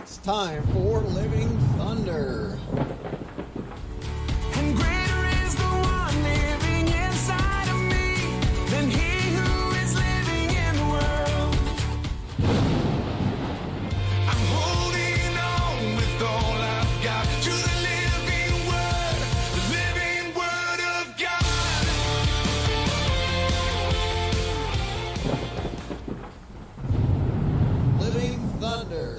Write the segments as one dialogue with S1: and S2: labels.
S1: It's time for Living Thunder.
S2: And greater is the one living inside of me than he who is living in the world. I'm holding on with all I've got to the living word of God.
S1: Living Thunder.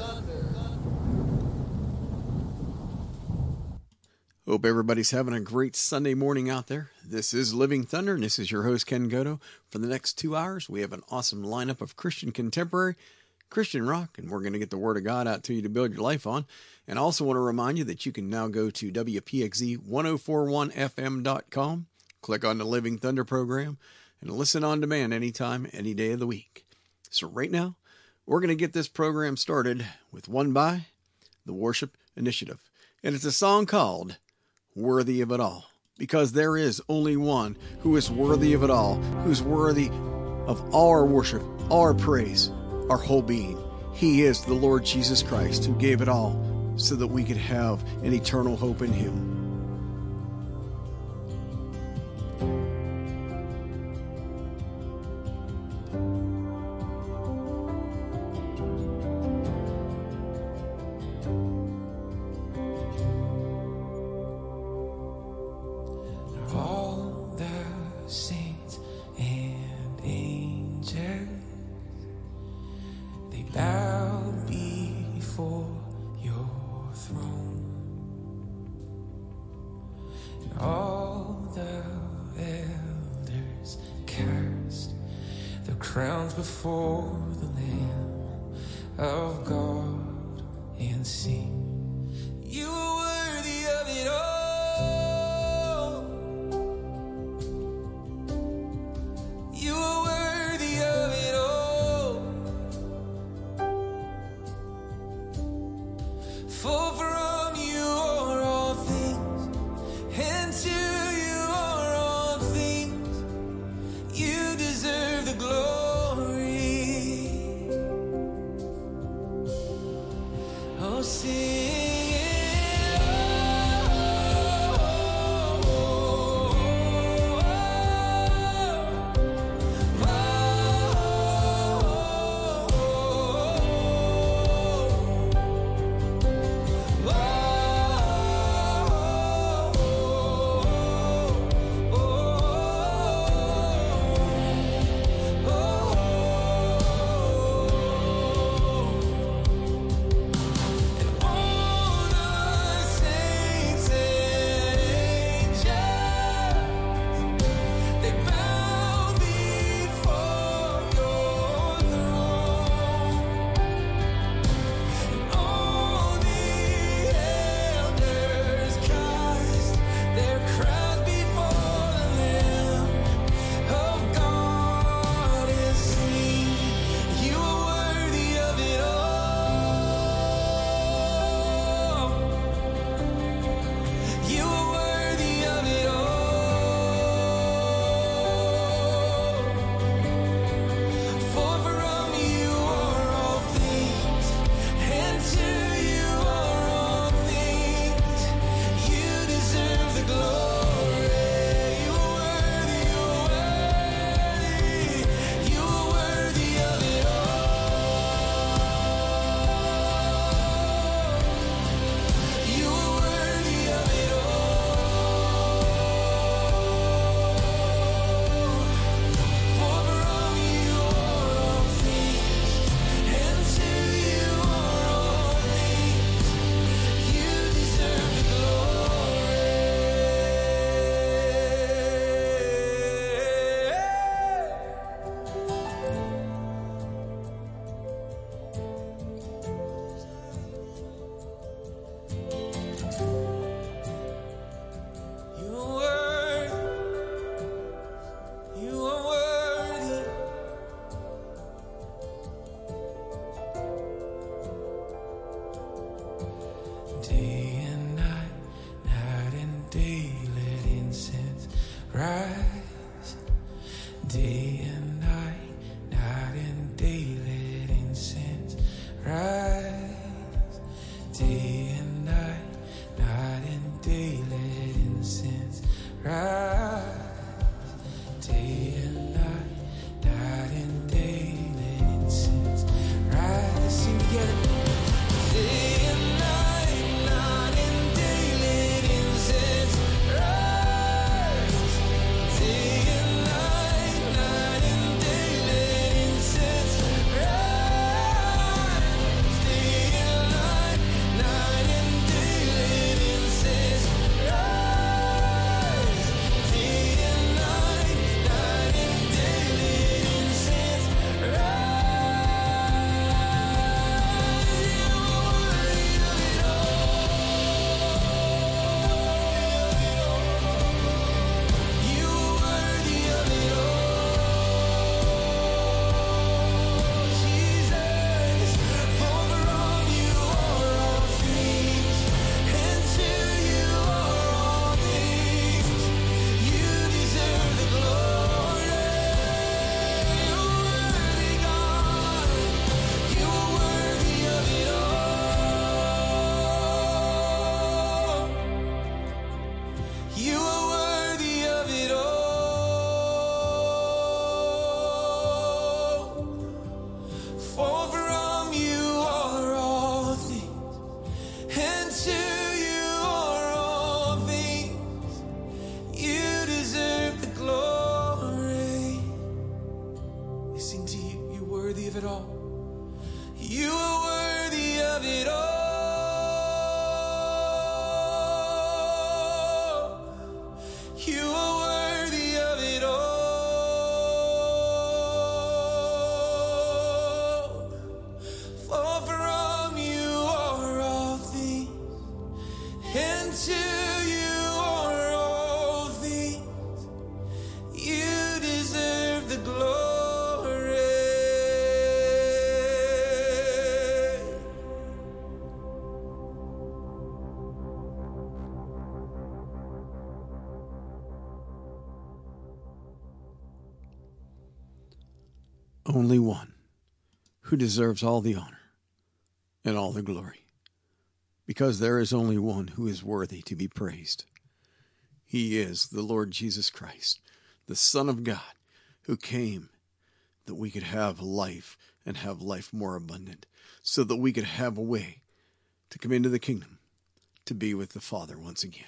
S1: Hope everybody's having a great Sunday morning out there. This is Living Thunder, and this is your host, Ken Goto. For the next 2 hours, we have an awesome lineup of Christian contemporary, Christian rock, and we're going to get the Word of God out to you to build your life on. And I also want to remind you that you can now go to WPXZ1041FM.com, click on the Living Thunder program, and listen on demand anytime, any day of the week. So right now, we're going to get this program started with one by the Worship Initiative. And it's a song called Worthy of It All, because there is only one who is worthy of it all, who's worthy of all our worship, all our praise, our whole being. He is the Lord Jesus Christ, who gave it all so that we could have an eternal hope in Him.
S2: All the saints and angels, they bow before your throne. And all the elders cast their crowns before the Lamb of God and sing, you are worthy of it all. You are worthy of it all. For from you are all things, and to you are all things. You deserve the glory. Oh, sing it, and give it all. You are worthy of it all. You are worthy of it all. For from you are all things, and to you are all things. You deserve the glory.
S1: Only one who deserves all the honor and all the glory, because there is only one who is worthy to be praised. He is the Lord Jesus Christ, the Son of God, who came that we could have life and have life more abundant, so that we could have a way to come into the kingdom, to be with the Father once again.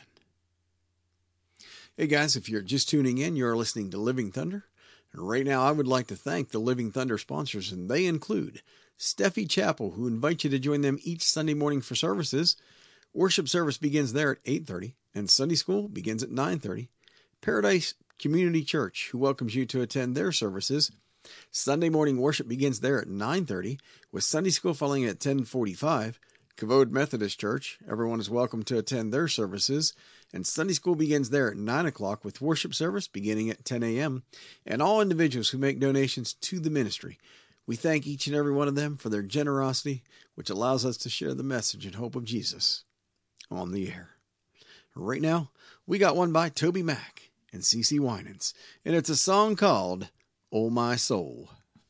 S1: Hey guys, if you're just tuning in, you're listening to Living Thunder. And right now I would like to thank the Living Thunder sponsors, and they include Steffi Chapel, who invite you to join them each Sunday morning for services. Worship service begins there at 8:30, and Sunday school begins at 9:30. Paradise Community Church, who welcomes you to attend their services. Sunday morning worship begins there at 9:30, with Sunday school following at 10:45. Kavod Methodist Church, everyone is welcome to attend their services, and Sunday school begins there at 9 o'clock, with worship service beginning at 10 a.m., and all individuals who make donations to the ministry. We thank each and every one of them for their generosity, which allows us to share the message and hope of Jesus on the air. Right now, we got one by Toby Mac and CeCe Winans, and it's a song called Oh My Soul.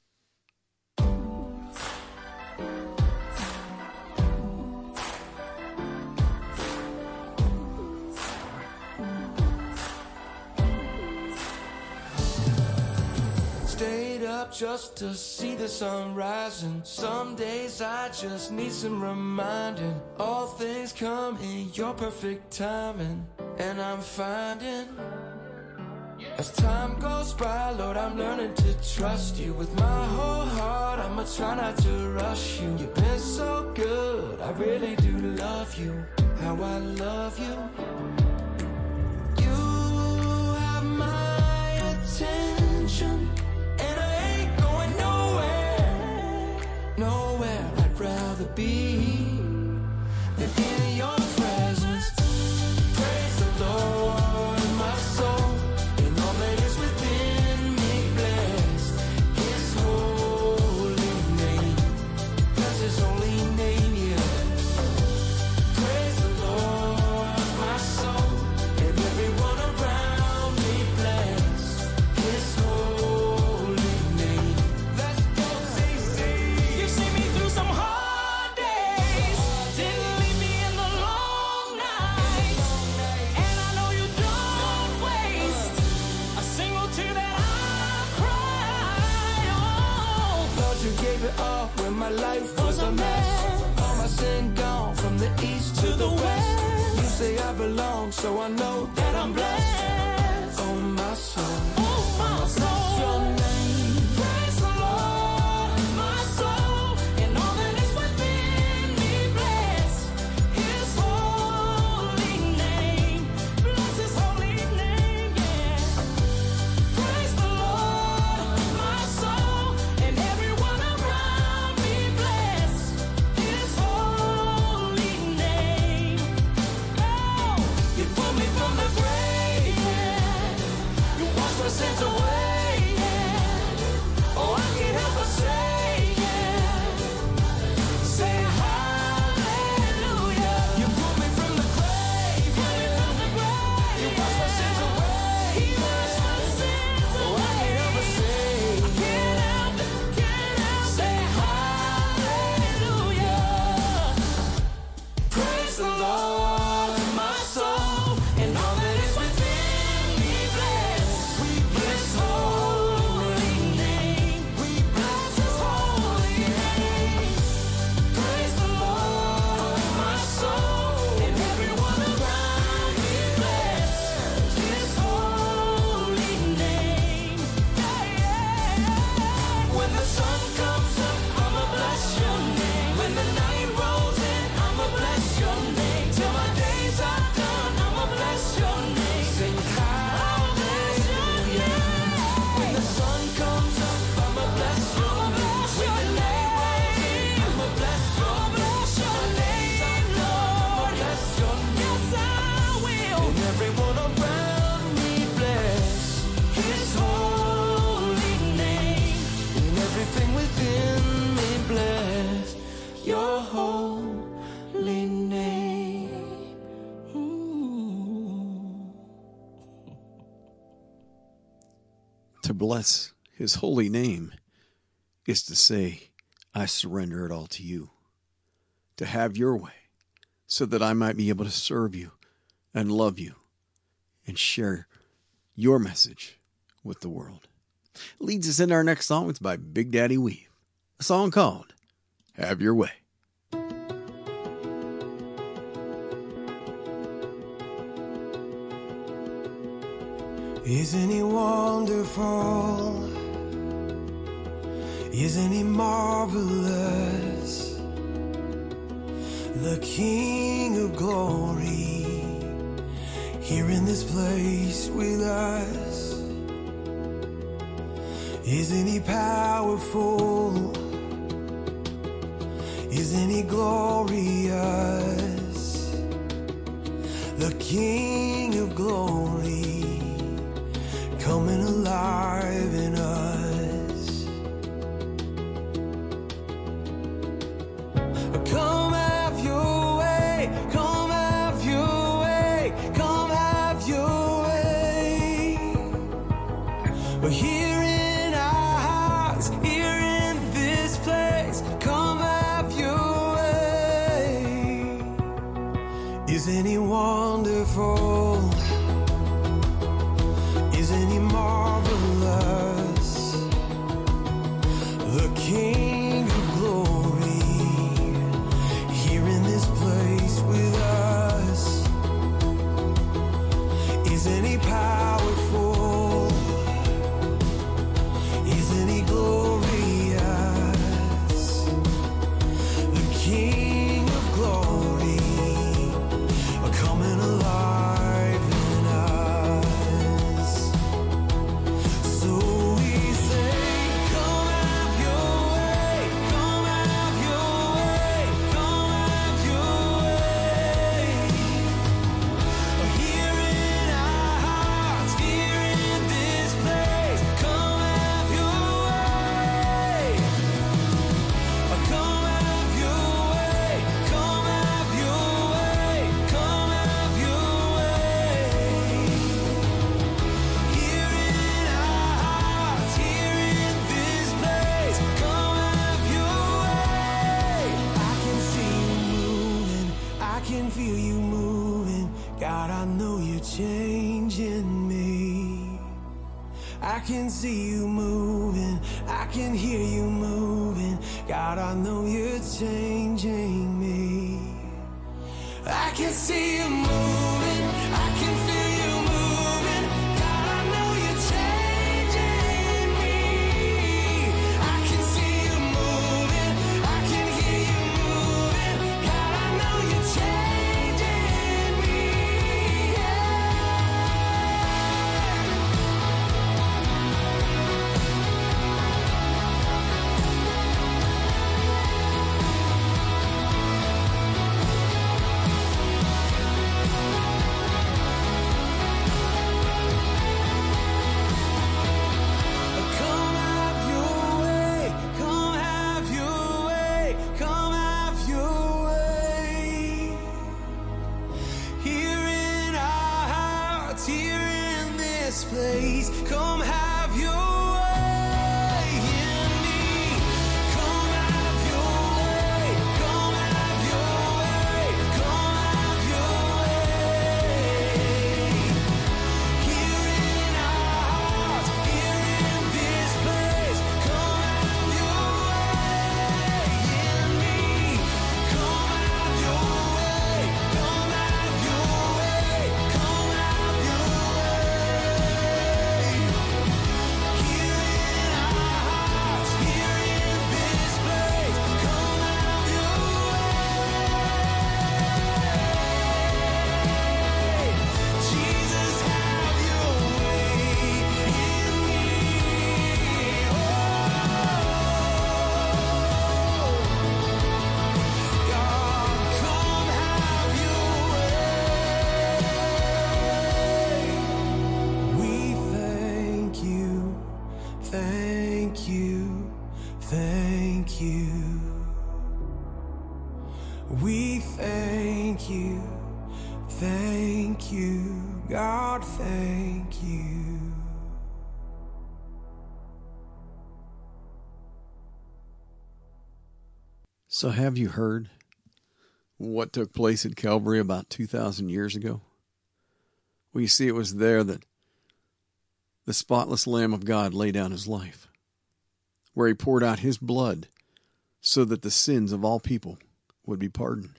S2: Just to see the sun rising. Some days I just need some reminding. All things come in your perfect timing, and I'm finding as time goes by, Lord, I'm learning to trust you with my whole heart. I'ma try not to rush you. You've been so good, I really do love you. How I love you. You have my attention, nowhere I'd rather be than in your presence. Praise the Lord, my soul, and all that is within me. Bless His holy name. Bless His holy name, yeah. Praise the Lord, my soul, and everyone around me. Bless His holy name. Let's go, CeCe. Some hard days didn't leave me in the long nights, and I know you don't waste a single tear that I cry. Oh, Lord, you gave it all when my life was a mess. All my sin gone from the east to the west. You say I belong, so I know that I'm blessed. Oh, my soul, oh, my soul. Bless your name. Praise the Lord, my soul, and all that is within me. Bless His holy name. Bless His holy name, yeah. Praise the Lord, my soul, and everyone around me. Bless His holy name. Oh, you pulled me from the grave, yeah. You washed my
S1: bless his holy name is to say, I surrender it all to you, to have your way, so that I might be able to serve you and love you and share your message with the world. Leads us into our next song. It's by Big Daddy Weave, a song called Have Your Way.
S2: Isn't he wonderful? Isn't he marvelous? The King of glory, here in this place with us. Isn't he powerful? Isn't he glorious? The King of glory, coming alive in us. Come have your way, come have your way, come have your way. We're here in our hearts, here in this place. Come have your way. Isn't he wonderful? Isn't he marvelous? The King of glory, here in this place with us. Isn't he powerful? Isn't he glorious? The King of glory, coming alive in us. So we say, come have your way, come have your way, come have your way. Here in our hearts, here in this place, come have your way. Come have your way, come have your way, come have your way. Here in our hearts, here in this place, come have your way. I can see you moving, I can feel you moving. God, I know you're changing me. I can see you moving, I can hear you moving. God, I know you're changing me. I can see you moving, I can feel you moving. God, I know you're changing me. I can see you moving, I can hear you moving. God, I know you're changing me. Come have your way, come have your way, come have your way. Here in our hearts, here in this place, come have your way in me. Come have your way, come have your way, come have your way. Here in our hearts, here in this place, come have your way in me. Come have your way, come have your way, come have your way. Here in our hearts, here in this place, come have your way. Jesus, have your way in me. God, come have your way. We thank you, thank you, thank you. We thank you, thank you, God, thank you.
S1: So have you heard what took place at Calvary about 2,000 years ago? Well, you see, it was there that the spotless Lamb of God laid down his life, where he poured out his blood so that the sins of all people would be pardoned.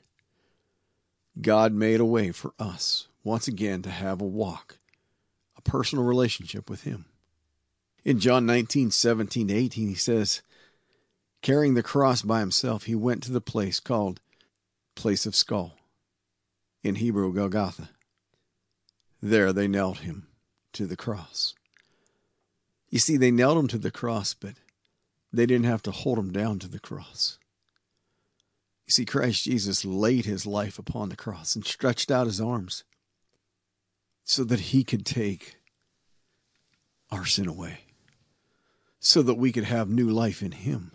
S1: God made a way for us once again to have a walk, a personal relationship with him. In John 19:17-18, he says, carrying the cross by himself, he went to the place called Place of Skull, in Hebrew, Golgotha. There they nailed him to the cross. You see, they nailed him to the cross, but they didn't have to hold him down to the cross. You see, Christ Jesus laid his life upon the cross and stretched out his arms so that he could take our sin away, so that we could have new life in him.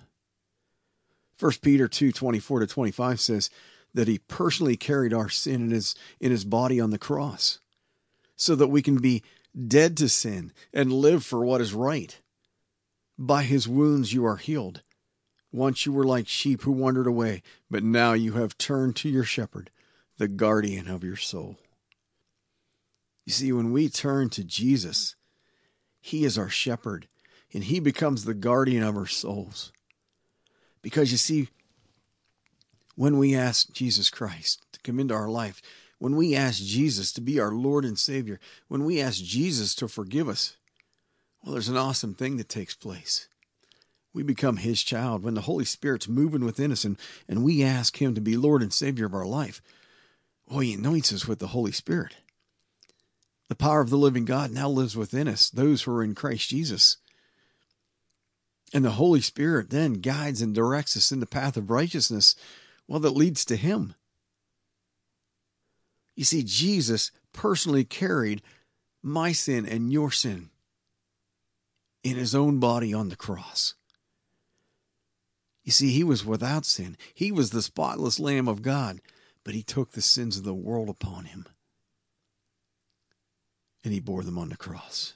S1: 1 Peter 2:24-25 says that he personally carried our sin in his body on the cross so that we can be dead to sin and live for what is right. By his wounds you are healed. Once you were like sheep who wandered away, but now you have turned to your shepherd, the guardian of your soul. You see, when we turn to Jesus, he is our shepherd, and he becomes the guardian of our souls. Because you see, when we ask Jesus Christ to come into our life, when we ask Jesus to be our Lord and Savior, when we ask Jesus to forgive us, well, there's an awesome thing that takes place. We become his child when the Holy Spirit's moving within us and we ask him to be Lord and Savior of our life. Well, he anoints us with the Holy Spirit. The power of the living God now lives within us, those who are in Christ Jesus. And the Holy Spirit then guides and directs us in the path of righteousness, well, that leads to him. You see, Jesus personally carried my sin and your sin in his own body on the cross. You see, he was without sin. He was the spotless Lamb of God, but he took the sins of the world upon him, and he bore them on the cross.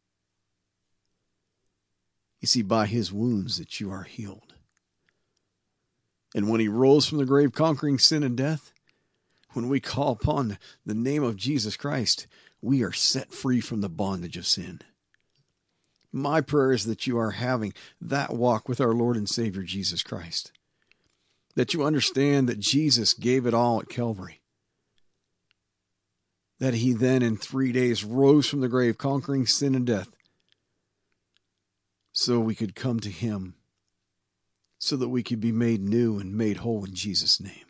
S1: You see, by his wounds that you are healed. And when he rose from the grave, conquering sin and death, when we call upon the name of Jesus Christ, we are set free from the bondage of sin. My prayer is that you are having that walk with our Lord and Savior, Jesus Christ. That you understand that Jesus gave it all at Calvary. That he then in 3 days rose from the grave, conquering sin and death, so we could come to him, so that we could be made new and made whole in Jesus' name.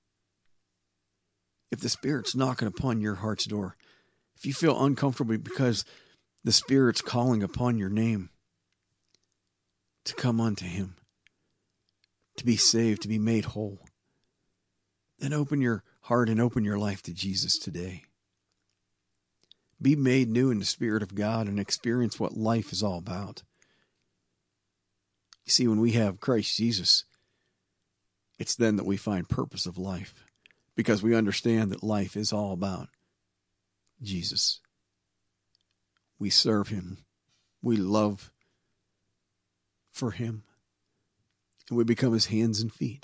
S1: If the Spirit's knocking upon your heart's door, if you feel uncomfortable because the Spirit's calling upon your name to come unto him, to be saved, to be made whole, then open your heart and open your life to Jesus today. Be made new in the Spirit of God and experience what life is all about. You see, when we have Christ Jesus, it's then that we find purpose of life, because we understand that life is all about Jesus. We serve him. We love for him. And we become his hands and feet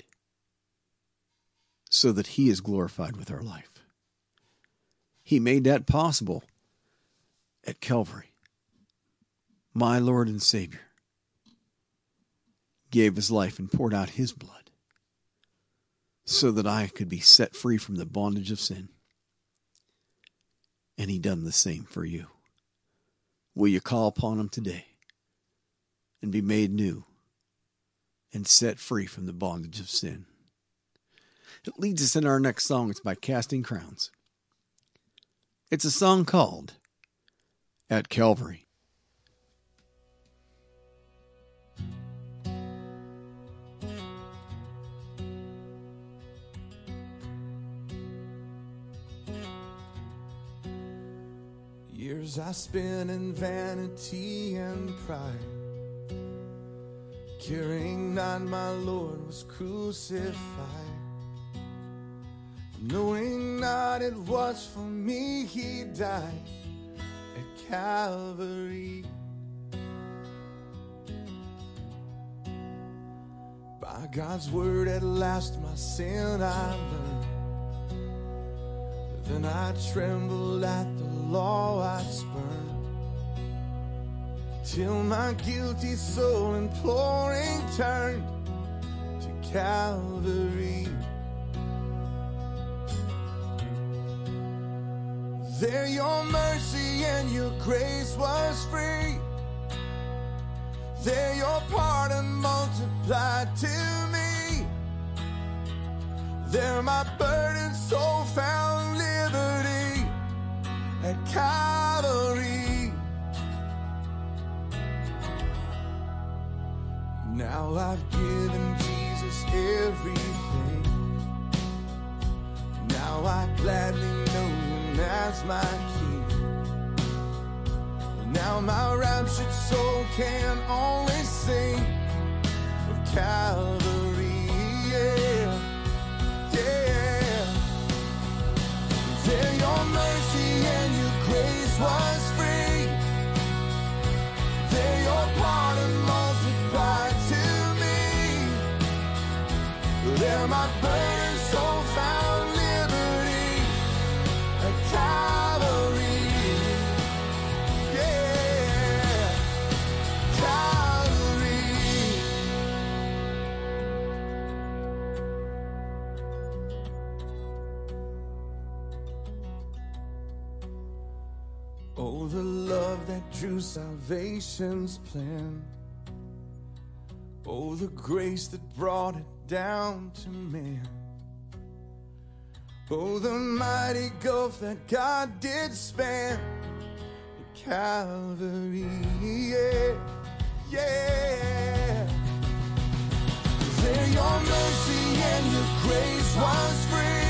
S1: so that he is glorified with our life. He made that possible at Calvary. My Lord and Savior gave his life and poured out his blood so that I could be set free from the bondage of sin. And he done the same for you. Will you call upon him today and be made new and set free from the bondage of sin? It leads us in our next song. It's by Casting Crowns. It's a song called At Calvary.
S2: Years I spent in vanity and pride, caring not my Lord was crucified, knowing not it was for me he died at Calvary. By God's word at last my sin I learned. Then I trembled at the law I spurned, till my guilty soul imploring turned to Calvary. There your mercy and your grace was free. There your pardon multiplied to me. There my burdened soul found liberty at Calvary. Now I've given Jesus everything. Now I gladly know Him as my King. Now my raptured soul can only sing of Calvary, yeah, yeah. There your mercy and your grace was free. There your pardon multiplied to me. There my burdened soul found liberty at Calvary. Oh, the love that drew salvation's plan. Oh, the grace that brought it down to man. Oh, the mighty gulf that God did span at Calvary, yeah, yeah. There your mercy and your grace was free.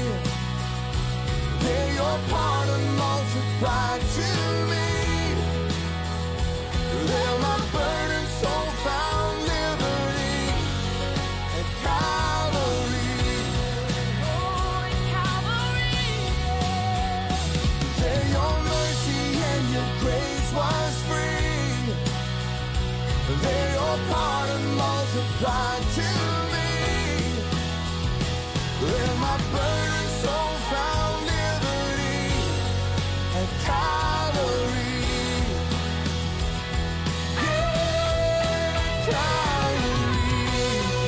S2: There your pardon multiplied to me. There my burdened soul found liberty at Calvary. Oh, at Calvary, yeah. There your mercy and your grace was free. There your pardon multiplied to me. There my burdened soul found at Calvary, yeah, Calvary.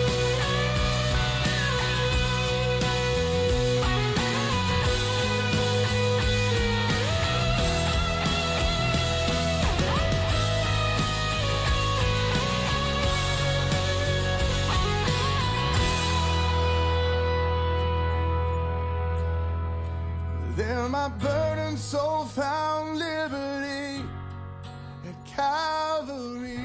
S2: There my burdened soul found liberty at Calvary.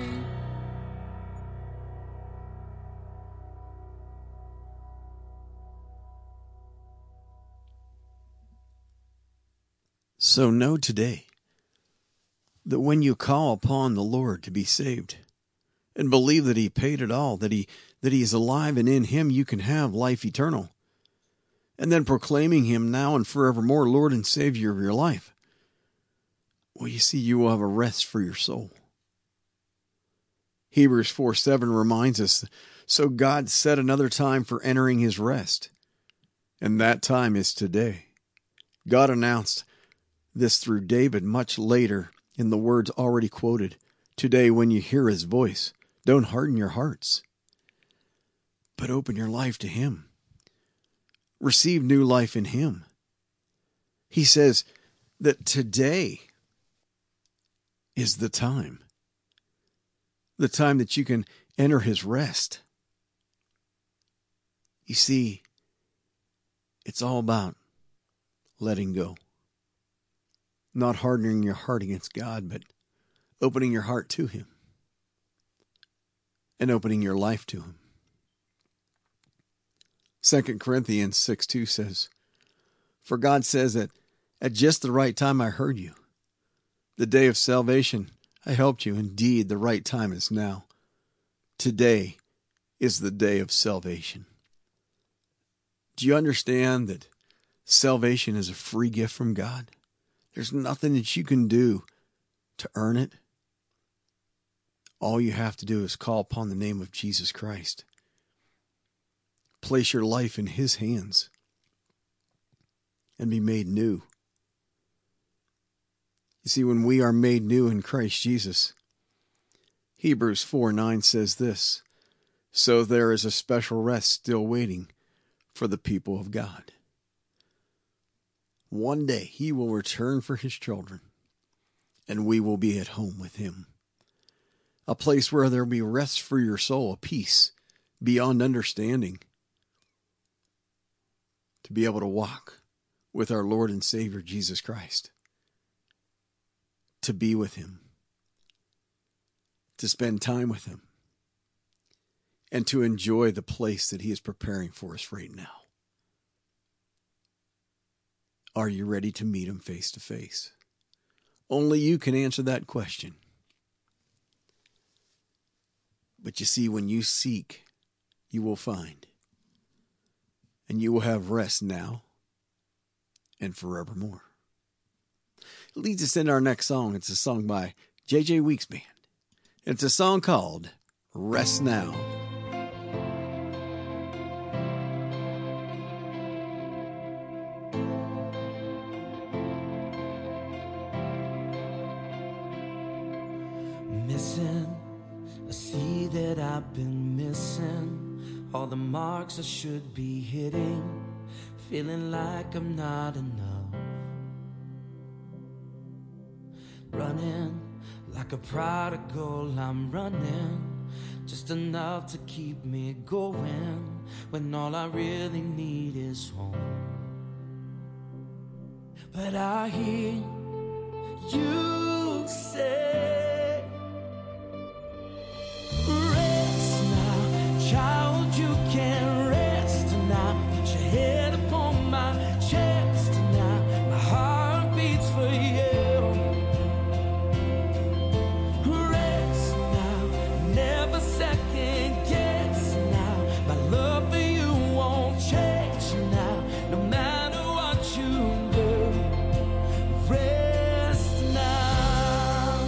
S1: So know today that when you call upon the Lord to be saved and believe that He paid it all, that He is alive and in Him you can have life eternal, and then proclaiming Him now and forevermore Lord and Savior of your life, well, you see, you will have a rest for your soul. Hebrews 4:7 reminds us, so God set another time for entering His rest, and that time is today. God announced this through David much later in the words already quoted. Today, when you hear His voice, don't harden your hearts, but open your life to Him. Receive new life in Him. He says that today is the time that you can enter His rest. You see, it's all about letting go. Not hardening your heart against God, but opening your heart to Him and opening your life to Him. 2 Corinthians 6:2 says, for God says that at just the right time I heard you. The day of salvation I helped you. Indeed, the right time is now. Today is the day of salvation. Do you understand that salvation is a free gift from God? There's nothing that you can do to earn it. All you have to do is call upon the name of Jesus Christ, place your life in His hands and be made new. You see, when we are made new in Christ Jesus, Hebrews 4:9 says this, so there is a special rest still waiting for the people of God. One day He will return for His children, and we will be at home with Him. A place where there will be rest for your soul, a peace beyond understanding, to be able to walk with our Lord and Savior Jesus Christ, to be with Him, to spend time with Him, and to enjoy the place that He is preparing for us right now. Are you ready to meet Him face to face? Only you can answer that question. But you see, when you seek, you will find. And you will have rest now and forevermore. It leads us into our next song. It's a song by J.J. Weeks Band. It's a song called Rest Now.
S2: Missing, I see that I've been missing all the marks I should be hitting, feeling like I'm not enough, running like a prodigal. I'm running just enough to keep me going when all I really need is home. But I hear you say, rest now, child, you can rest now. Put your head upon my chest now. My heart beats for you. Rest now, never second guess now. My love for you won't change now, no matter what you do. Rest now.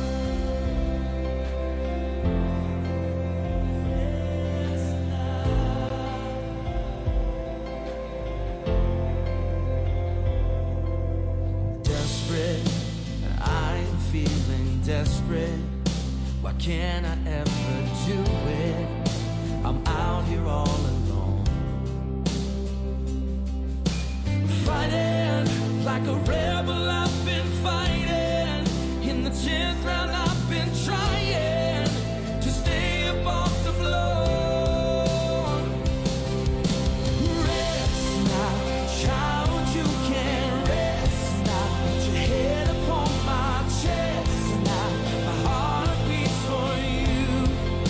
S2: Desperate, I'm feeling desperate. Why can't I ever do it? I'm out here all alone, fighting like a rebel. I've been fighting in the 10th round. I've been trying to stay up off the floor. Rest now, child, you can rest now. Put your head upon my chest now. My heart beats for you.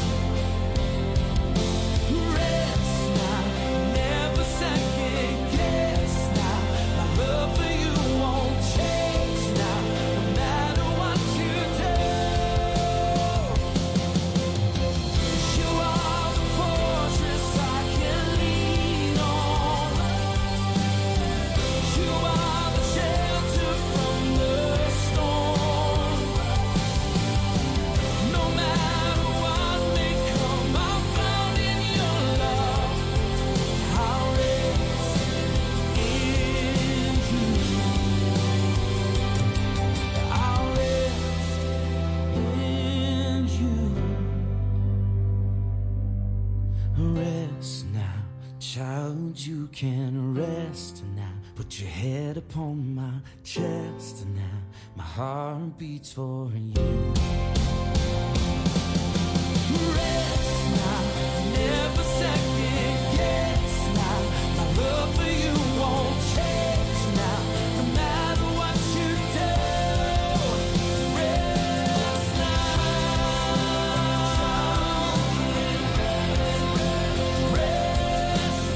S2: Rest now, never second guess now. My love for you won't change now, no matter what you do. You are the fortress I can lean on. You are the shelter from the storm. No matter what may come, I'm found in your love. I'll rest in you. I'll rest in you. Rest now, child, you can rest now. Put your head upon my chest now. My heart beats for you. Rest now, never second guess now. My love for you won't change now, no matter what you do. Rest now. Rest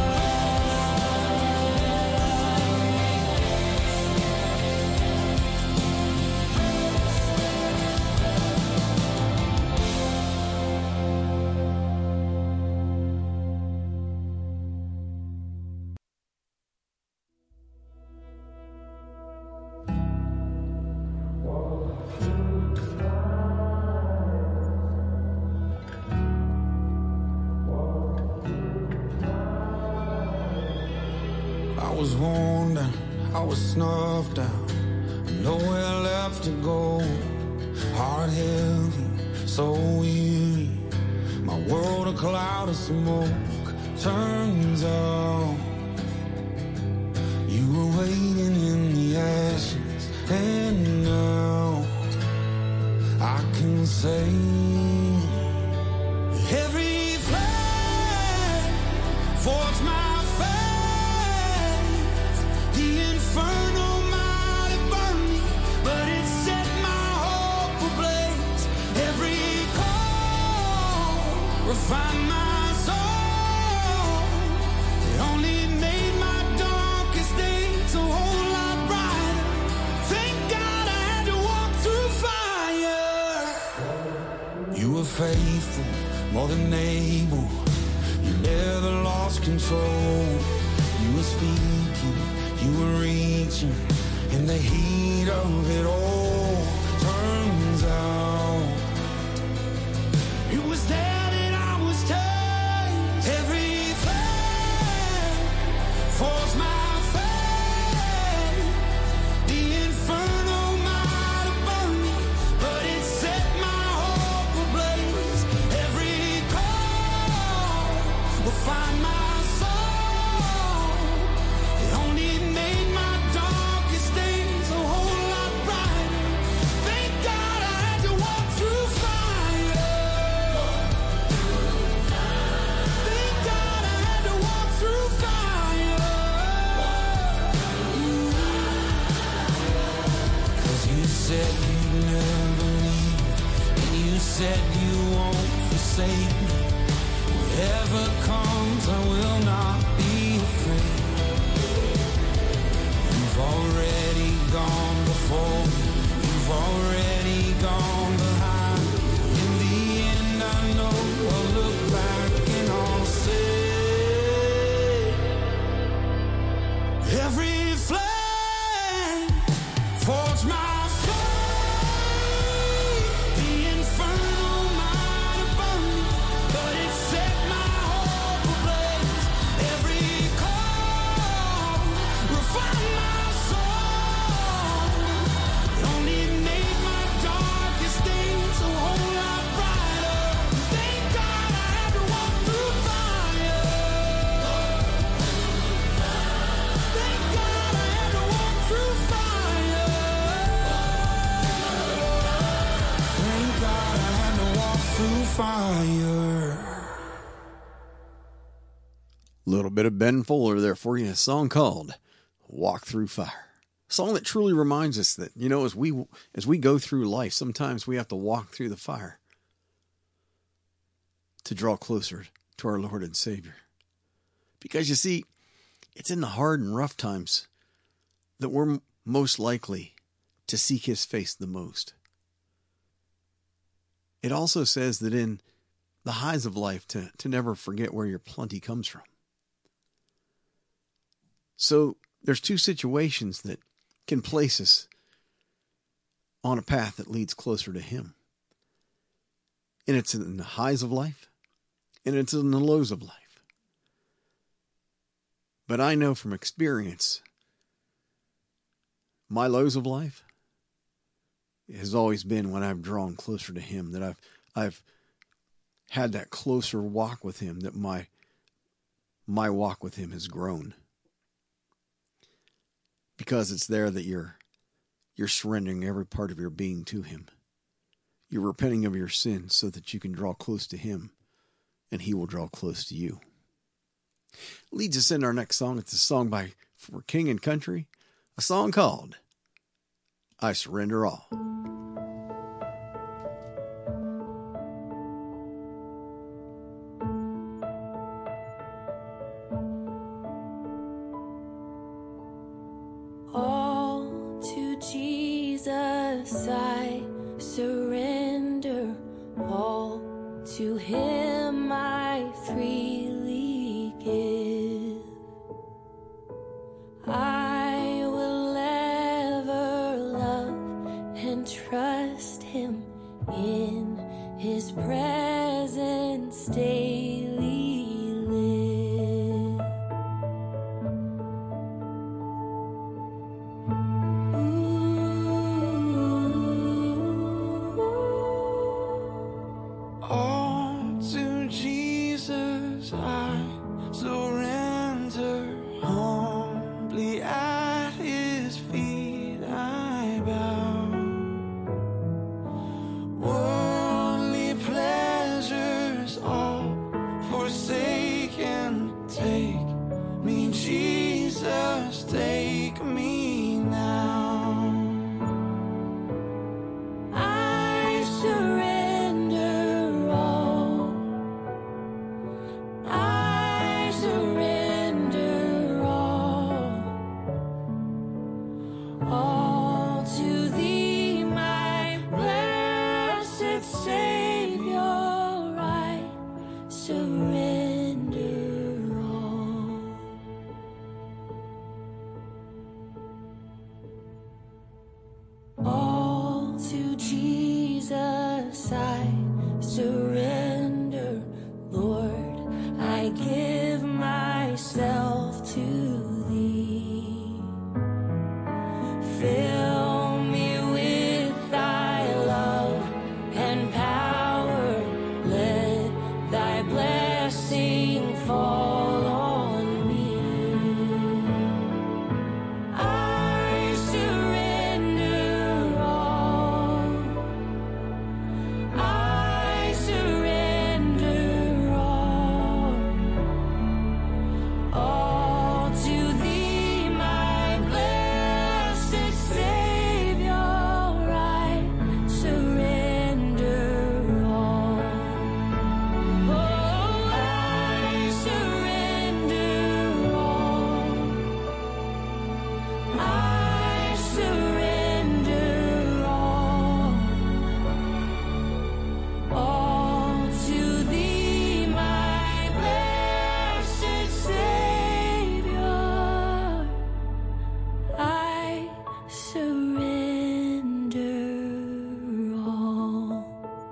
S2: now. was worn down, I was snuffed out, nowhere left to go. Heart heavy, so weary, my world a cloud of smoke. Turns out you were waiting in the ashes, and now I can say every flame forged my faith. The inferno might have burned me, but it set my hope ablaze. Every call refined my soul. It only made my darkest days a whole lot brighter. Thank God I had to walk through fire. You were faithful, more than able. You never lost control. You were speaking, you were reaching in the heat of it all. Turns out it was there that I was touched. Every flame forged my faith. The inferno might have burned me, but it set my hope ablaze. Every call will find my soul. It only made my darkest days a whole lot brighter. Thank God I had to walk through fire. Thank God I had to walk through fire. 'Cause you said you'd never leave, and you said you won't forsake me. Whatever comes, I will not be afraid. You've already gone before me. You've already gone behind. In the end, I know I'll look back and I'll say, every flame forged my faith. The inferno might have burned me, but it set my hope ablaze. Every call refined my soul. It only made my darkest days a whole lot brighter. Thank God I had to walk through fire. Thank God I had to walk through fire. Thank God I had to walk through fire.
S1: Little bit of Ben Fuller there for you. A song called Walk Through Fire. A song that truly reminds us that, you know, as we go through life, sometimes we have to walk through the fire to draw closer to our Lord and Savior. Because you see, it's in the hard and rough times that we're most likely to seek His face the most. It also says that in the highs of life to never forget where your plenty comes from. So there's two situations that can place us on a path that leads closer to Him. And it's in the highs of life, and it's in the lows of life. But I know from experience, my lows of life has always been when I've drawn closer to Him, that I've had that closer walk with Him, that my walk with Him has grown. Because it's there that you're surrendering every part of your being to Him. You're repenting of your sins so that you can draw close to Him, and He will draw close to you. Leads us into our next song. It's a song for King and Country, a song called I Surrender All.
S3: All to Jesus I surrender, all to Him I freely give. I will ever love and trust Him, in His presence daily live. Jesus, I surrender. Lord, I give myself to thee. Fill me with thy love and power. Let thy blessing fall on me. I surrender all. I surrender all to thee, my blessed Savior. I surrender all. Oh, I surrender all. I surrender all to thee, my blessed Savior. I surrender all.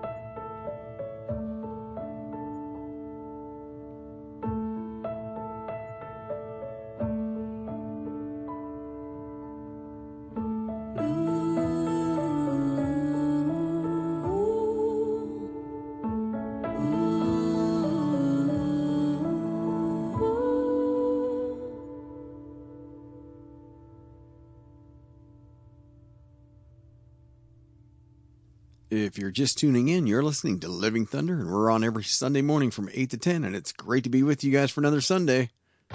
S1: If you're just tuning in, you're listening to Living Thunder, and we're on every Sunday morning from 8 to 10, and it's great to be with you guys for another Sunday.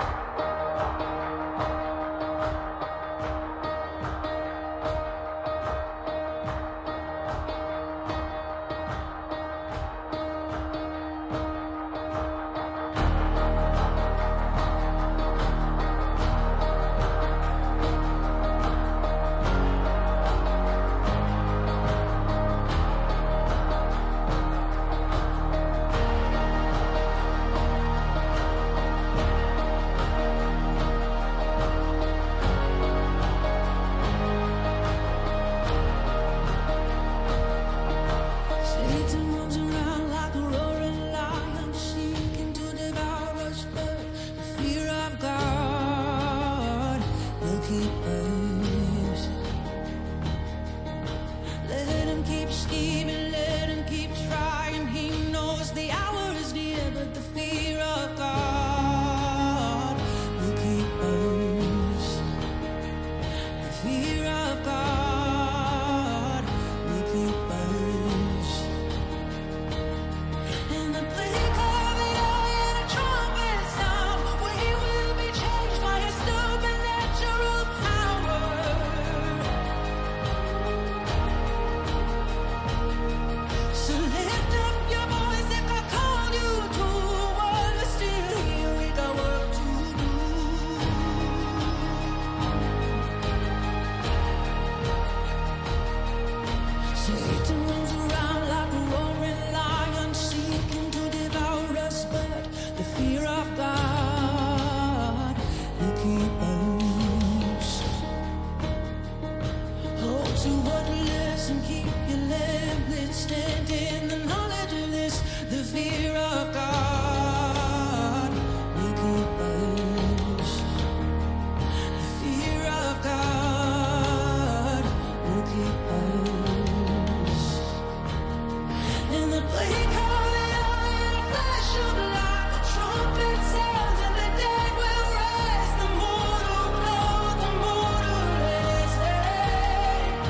S2: Satan runs around like a roaring lion, seeking to devour us, but the fear of God will keep us. Let him keep scheming, let him keep trying. He knows the hour is near, but the fear of God will keep us. The fear of God will keep us. In the blink of an eye and a trumpet sound, we will be changed by His supernatural power. So lift up your voice if I called you to while we're still here. We got work to do. Satan runs around like a roaring lion, seeking to devour us, but the fear of God will keep us. Hold to what we listen, keep your lamp lit, stand in the knowledge of this. The fear of God will keep us. The fear of God will keep us. In the blink of an eye and a flash of light, the trumpet sounds and the dead will rise. The mortal blow, the mortal is saved.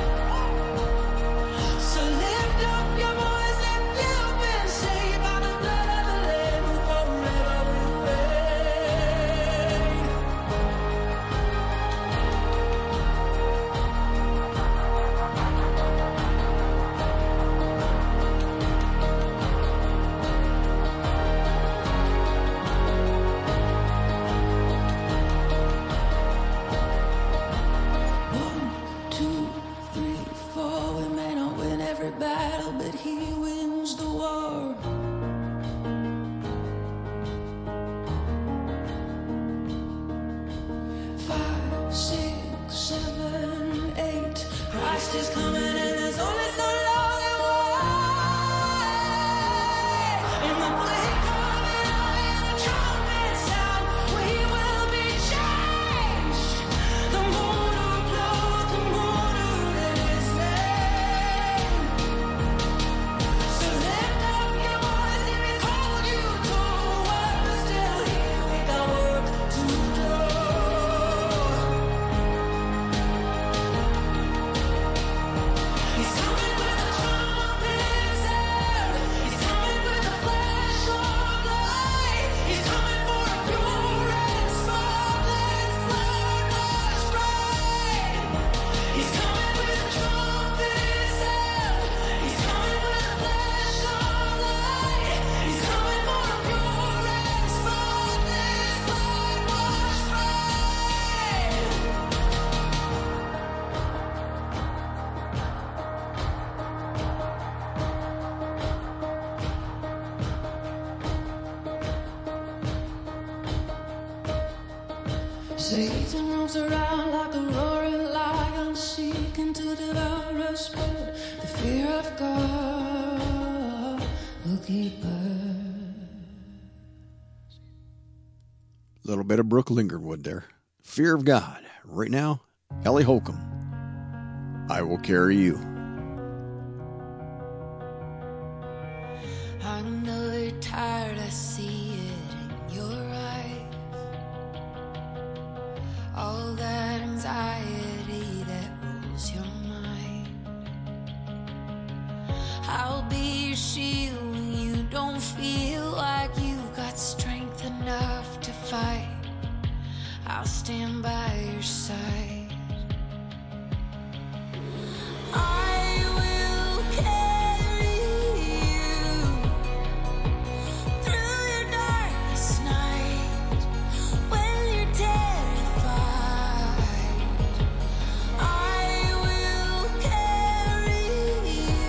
S2: So lift up your voice and you've been saved by the blood of the Lamb who forever will reign. One, two, three, four. We may not win every battle, but He wins the war. 5, 6, 7, 8. Christ is coming and there's only so long it
S3: Satan roams around like a roaring lion, seeking to devour us, but the fear of God will keep us.
S1: Little bit of Brooke Lingerwood there. Fear of God. Right now, Ellie Holcomb. I Will Carry You.
S3: I know you're tired, I see it in your eyes. All that anxiety that rules your mind. I'll be your shield when you don't feel like you've got strength enough to fight. I'll stand by your side. I will carry you through your darkest night when you're terrified. I will carry you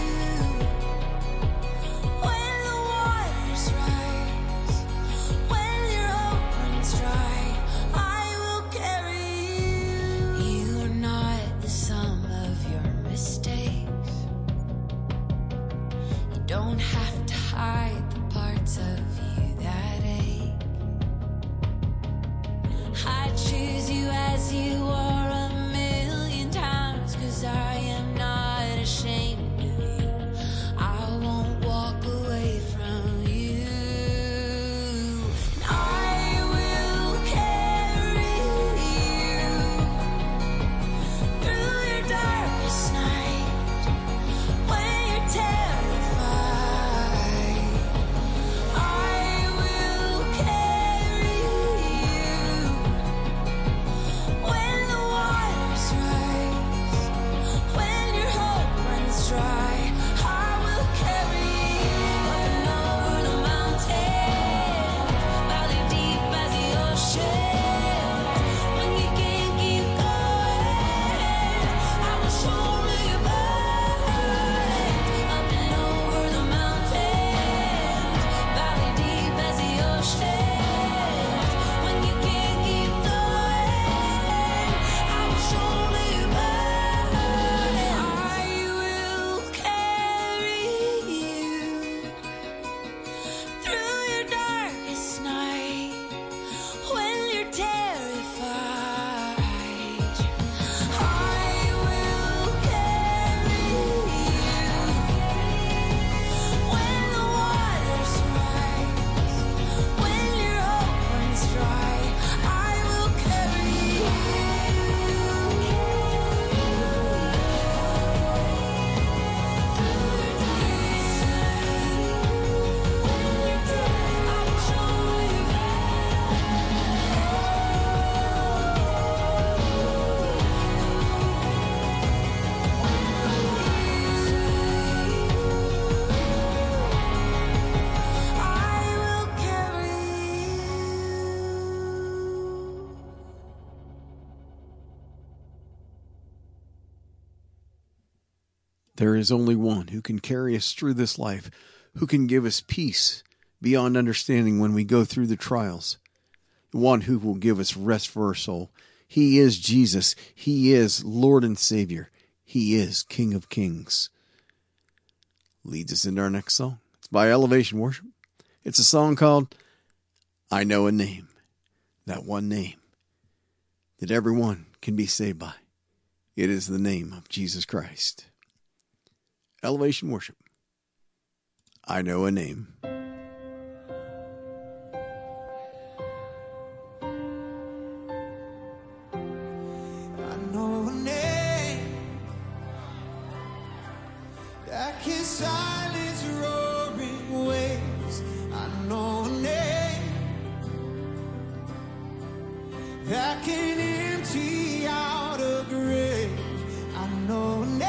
S3: when the waters rise, when your hope runs dry. I will carry you. You are not the sum of your mistakes. You don't have to hide the parts of you that ache. I choose you as you are 1,000,000 times, 'cause I am not ashamed of you. I won't walk away from you. And I will carry you through your darkest night when you're terrified. I will carry you when the waters rise, when your hope runs dry. I will carry you up and over the mountain, valley deep as the ocean. When you can't keep going, I will shoulder your burden. Up and over the mountains, valley deep as the ocean. When you can't keep going, I will shoulder your burden. I will carry you through your darkest night when you're terrified. I will carry you when the waters rise, when your hope runs dry. I will carry you. I will carry you.
S1: There is only one who can carry us through this life, who can give us peace beyond understanding when we go through the trials. One who will give us rest for our soul. He is Jesus. He is Lord and Savior. He is King of Kings. Leads us into our next song. It's by Elevation Worship. It's a song called I Know a Name. That one name that everyone can be saved by. It is the name of Jesus Christ. Elevation Worship. I Know a Name.
S2: I know a name that can silence roaring waves. I know a name that can empty out a grave. I know a name.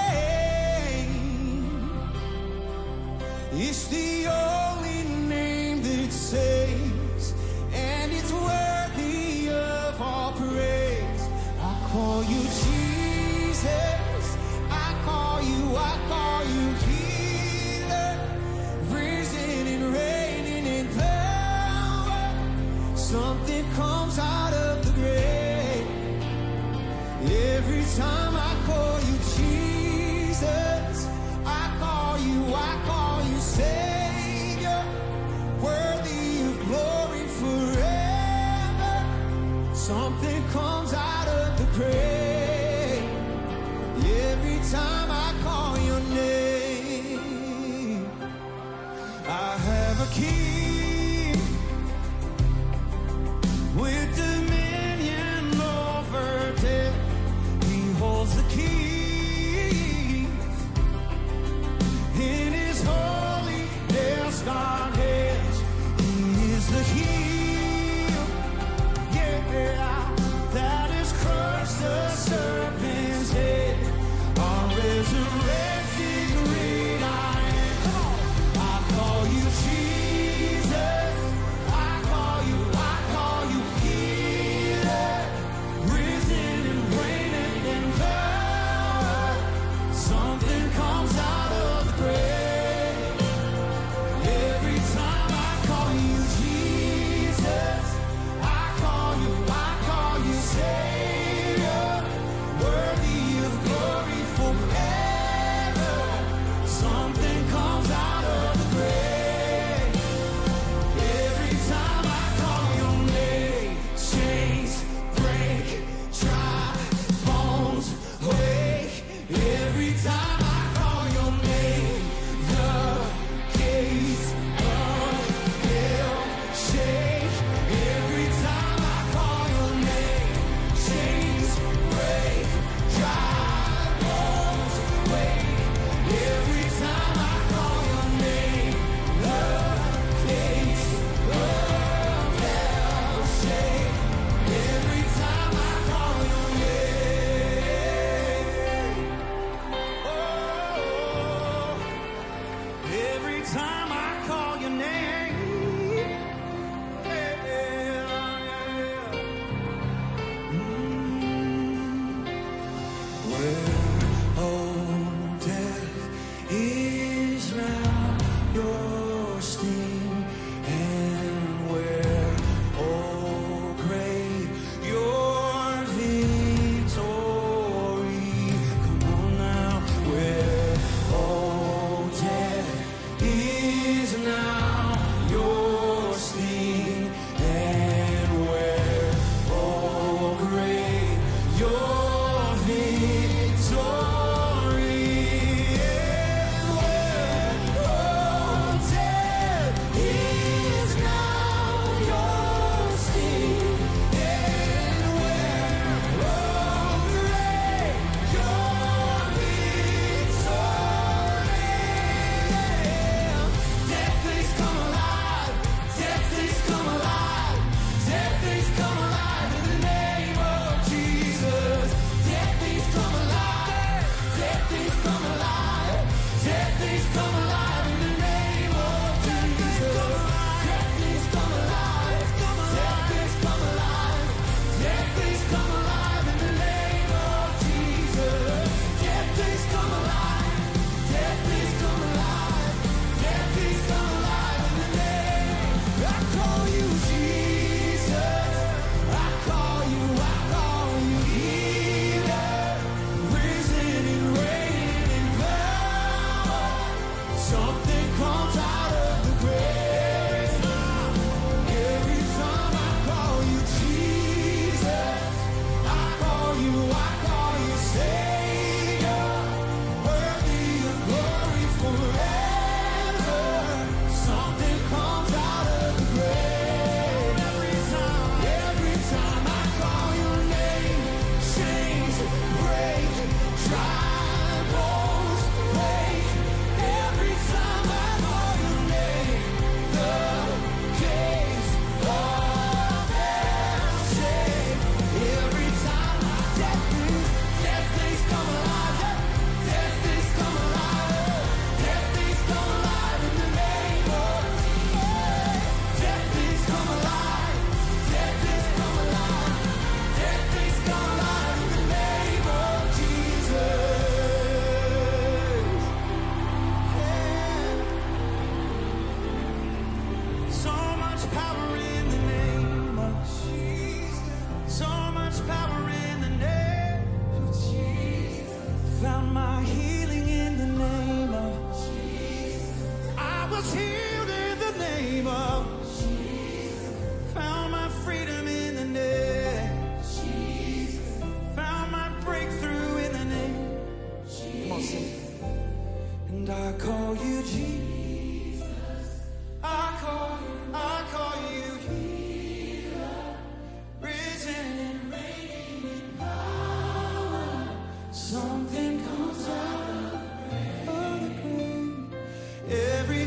S2: It's the only name that saves, and it's worthy of all praise. I call you Jesus. I call you healer, risen and reigning in power. Something comes out of the grave. King with dominion over death. He holds the keys in his holy nail-scarred hands. He is the heel, yeah, that has crushed the serpent's head. Our resurrected great I am. Come on. I call you Jesus. I call you healer. Risen and reigning in power. Something comes out of the grave. Every time I call you Jesus, I call you Savior. Worthy of glory forever. Something comes out of the grave. Every time I call your name, chains break, dry bones wake. Every time I call your name, the gates of hell shake. Every time I call your name, chains break, dry bones wake. Every time I call your name, the gates of hell shake. Every time I call your name, oh, every time I call your name, where, oh, death is now your sting, and where, oh, grave, your victory. Come on now, where, oh, death is now your sting, and where, oh, grave, your victory. And where, oh, death is now your sting, and where, oh, grave, your victory. Death is come alive. Death is come alive. Death is come alive in the name of Jesus. Death is come alive. Death is come alive. Death is come alive in the name of Jesus. Death is come alive. Death is come alive. Death is come alive in the name of Jesus. Death is come alive. Death is come alive. Death is come alive in the name. I call you Jesus. I call you healer. Risen and reigning in power. Something comes out of the grave. Every time I call you Jesus, I call you Savior. Worthy of glory forever. Something comes out of the grave. Every time I call your name, chains break, dry bones wake. Every time I call your name, the gates of hell shake. Every time death things come alive. Death things come alive. Death things come alive in the name of Jesus. Death things come alive. Death things come alive. Death things come alive in the name of Jesus. So much power in the name of Jesus. So much power in the name of Jesus. Found my healing in the name of Jesus. I was healed in the name of Jesus. Found my freedom in the name of Jesus. Found my breakthrough in the name of Jesus. Come on, sing. And I call you Jesus. I call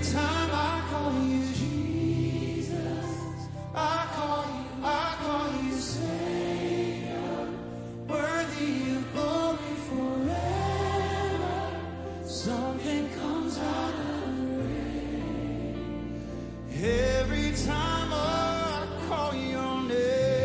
S2: time I call you Jesus, I call you Savior, worthy of glory forever. Something comes out of the rain every time I call your name.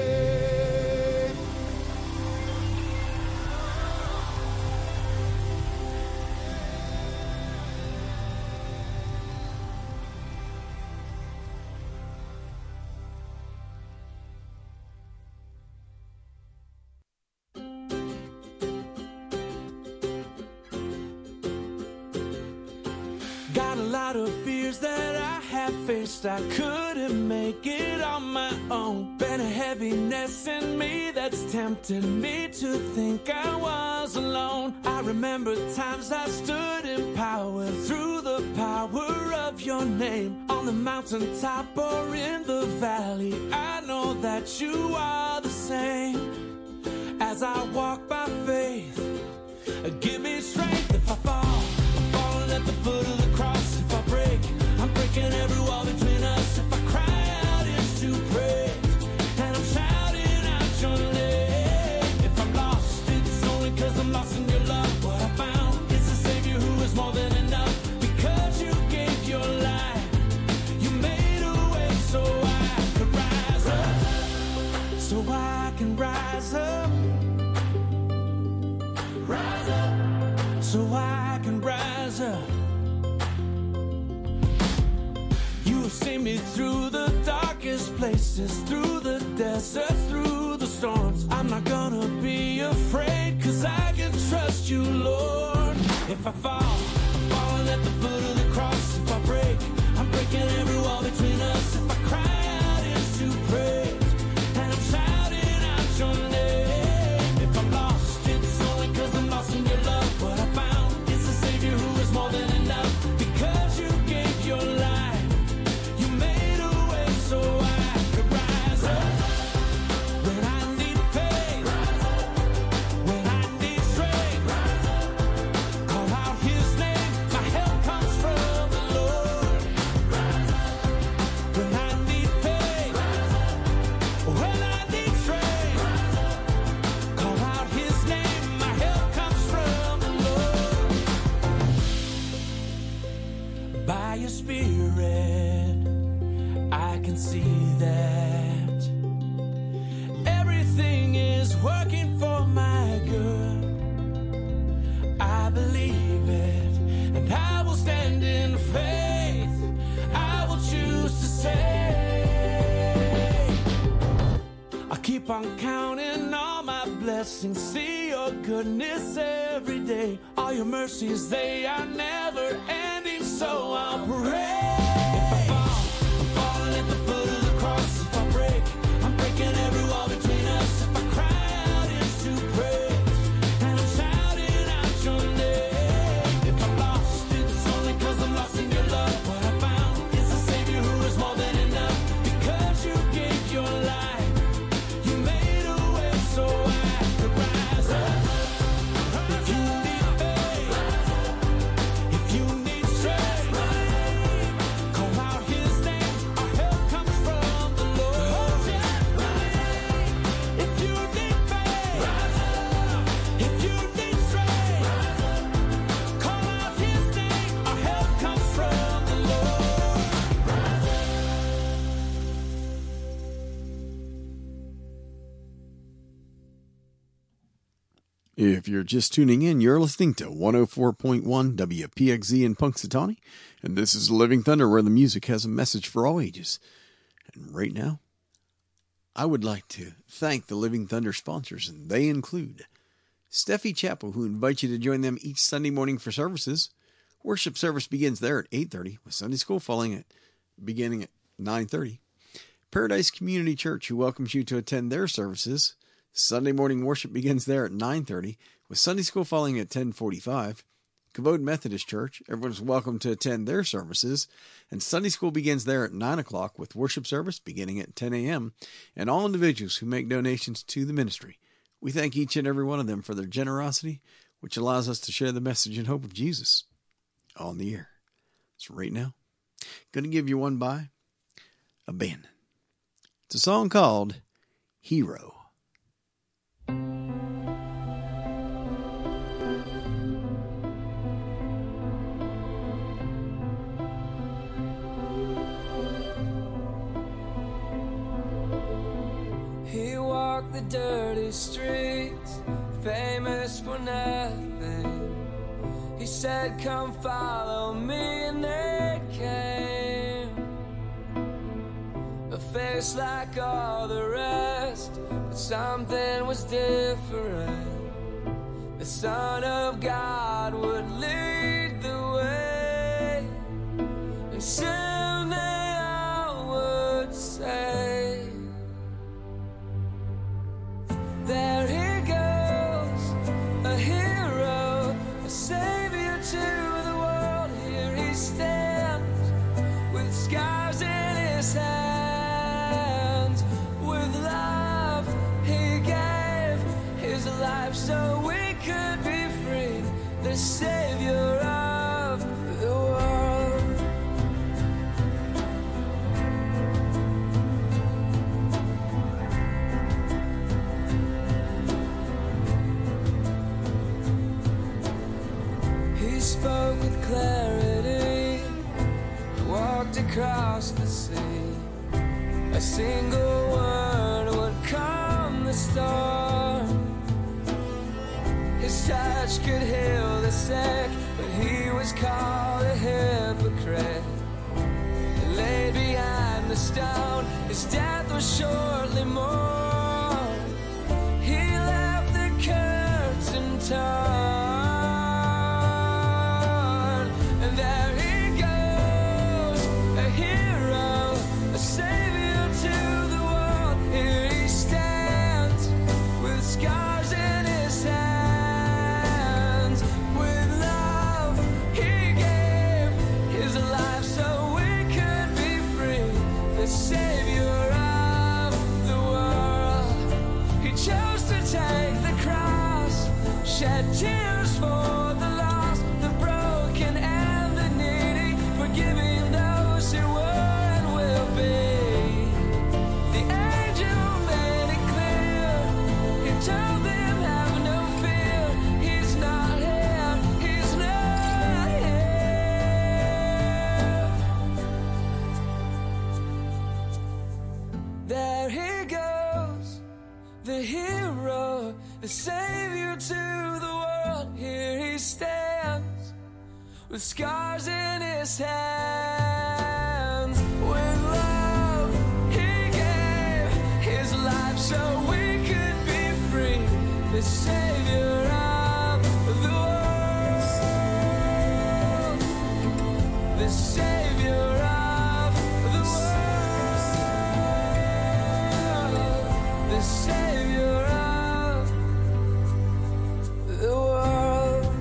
S2: Got a lot of fears that I have faced. I couldn't make it on my own. Been a heaviness in me that's tempted me to think I was alone. I remember times I stood in power through the power of your name. On the mountaintop or in the valley, I know that you are the same. As I walk by faith, give me strength. If I fall, I'm falling at the foot of the cross. If I break, I'm breaking every wall between us. If I cry out, it's to praise, and I'm shouting out your name. If I'm lost, it's only 'cause I'm lost in your love. What I found is a Savior who is more than enough. Because you gave your life, you made a way so I could rise up. So I can rise up. Rise up. So I can rise up. You have seen me through the darkest places, through the deserts, through the storms. I'm not gonna be afraid, 'cause I can trust you, Lord. If I fall, I'm falling at the foot of the cross. If I break, I'm breaking every wall between us. If I cry out, it's to praise, and I'm shouting out your name. If I'm lost, it's only 'cause I'm lost in your love. What I found is a Savior who is more than enough. Because you gave your life, you made a way so I could rise up. When I need faith, when I need strength, call out His name. My help comes from the Lord. When I need faith, when I need strength, call out His name. My help comes from the Lord. By your Spirit, I can see that everything is working for my good. I believe it, and I will stand in faith. I will choose to say, I'll keep on counting all my blessings, see your goodness every day. All your mercies, they are never ending, so I'll pray. If I fall, I'm falling at the foot of the cross. If I break, I'm breaking every wall between us. If I cry out, it's to praise, and I'm shouting out your name. If I'm lost, it's only 'cause I'm lost in your love. What I found is a Savior who is more than enough. Because you gave your life, you made a way so I could rise up. If you need faith, if you need strength, call out His name. Our help comes from the Lord. If you need faith, if you need strength, call out His name. Our help comes from the Lord.
S1: If you're just tuning in, you're listening to 104.1 WPXZ in Punxsutawney, and this is Living Thunder, where the music has a message for all ages. And right now, I would like to thank the Living Thunder sponsors, and they include Steffi Chapel, who invites you to join them each Sunday morning for services. Worship service begins there at 8:30, with Sunday school beginning at 9:30. Paradise Community Church, who welcomes you to attend their services. Sunday morning worship begins there at 9:30, with Sunday school following at 10:45. Kavod Methodist Church, everyone's welcome to attend their services, and Sunday school begins there at 9 o'clock, with worship service beginning at 10 a.m., and all individuals who make donations to the ministry. We thank each and every one of them for their generosity, which allows us to share the message and hope of Jesus on the air. So right now, Going to give you one by Abandon. It's a song called Hero.
S2: He walked the dirty streets, famous for nothing. He said, come follow me, and they came. A face like all the rest, but something was different. The Son of God would lead the way, and soon they all would say, there he goes, a hero, a savior to the world. Here he stands, with scars in his hands. With love he gave his life so we could be free. The savior of the world. He spoke with clarity, walked across the sea. A single word would calm the storm. His touch could heal the sick, but he was called a hypocrite. Laid behind the stone, his death was shortly mourned. He left the curtain torn, and there he goes, a hero, a savior to the world. Here he stands, with scars in his hands. With love he gave his life so we could be free. The savior of the world. He chose to take the cross, shed tears for the lost, the broken and the needy, forgiving those who were and will be. The angel made it clear. He told them, have no fear. He's not here. He's not here. There he goes, the hero, the savior to the world. Here he stands, with scars in his hands. With love he gave his life so we could be free. The savior of the world. The savior of the world. The savior of the world.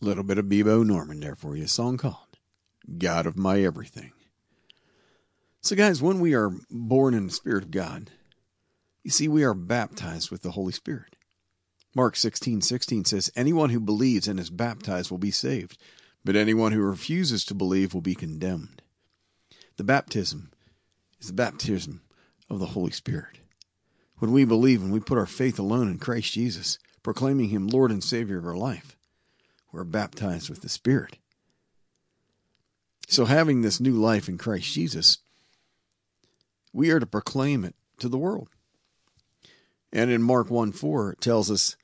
S1: Little bit of Bebo Norman there for you. A song called God of My Everything. So guys, when we are born in the Spirit of God, you see, we are baptized with the Holy Spirit. Mark 16:16 says, anyone who believes and is baptized will be saved, but anyone who refuses to believe will be condemned. The baptism is the baptism of the Holy Spirit. When we believe and we put our faith alone in Christ Jesus, proclaiming Him Lord and Savior of our life, we're baptized with the Spirit. So having this new life in Christ Jesus, we are to proclaim it to the world. And in Mark 1:4, it tells us,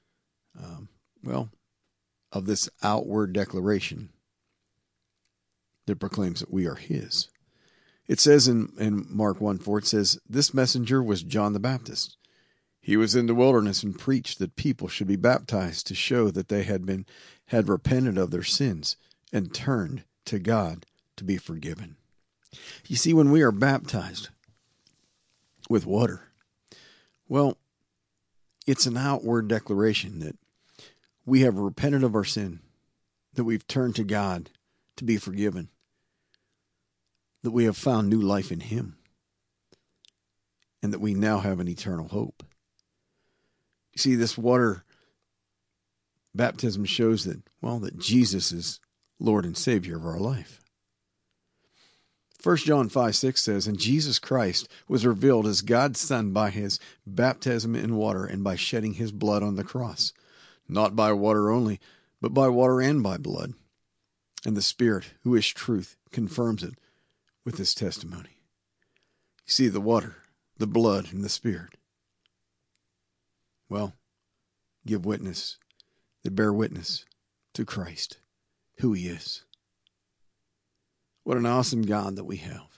S1: of this outward declaration that proclaims that we are His. It says in Mark 1:4, it says, this messenger was John the Baptist. He was in the wilderness and preached that people should be baptized to show that they had repented of their sins and turned to God to be forgiven. You see, when we are baptized with water, well, it's an outward declaration that we have repented of our sin, that we've turned to God to be forgiven, that we have found new life in Him, and that we now have an eternal hope. You see, this water baptism shows that, that Jesus is Lord and Savior of our life. 1 John 5:6 says, and Jesus Christ was revealed as God's Son by His baptism in water and by shedding His blood on the cross. Not by water only, but by water and by blood. And the Spirit, who is truth, confirms it with His testimony. You see, the water, the blood, and the Spirit, give witness. They bear witness to Christ, who He is. What an awesome God that we have.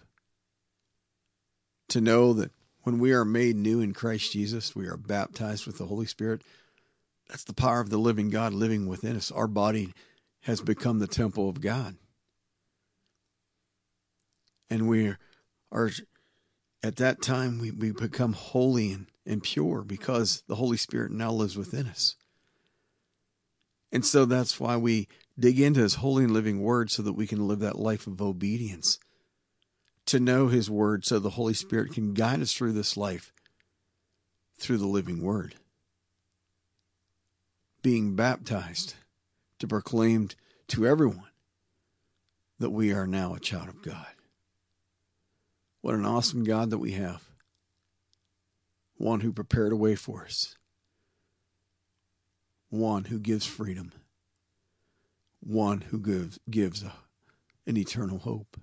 S1: To know that when we are made new in Christ Jesus, we are baptized with the Holy Spirit. That's the power of the living God living within us. Our body has become the temple of God. And we are at that time, we become holy and pure because the Holy Spirit now lives within us. And so that's why we dig into His holy and living word so that we can live that life of obedience, to know His word so the Holy Spirit can guide us through this life through the living word. Being baptized to proclaim to everyone that we are now a child of God. What an awesome God that we have. One who prepared a way for us. One who gives freedom. One who gives an eternal hope.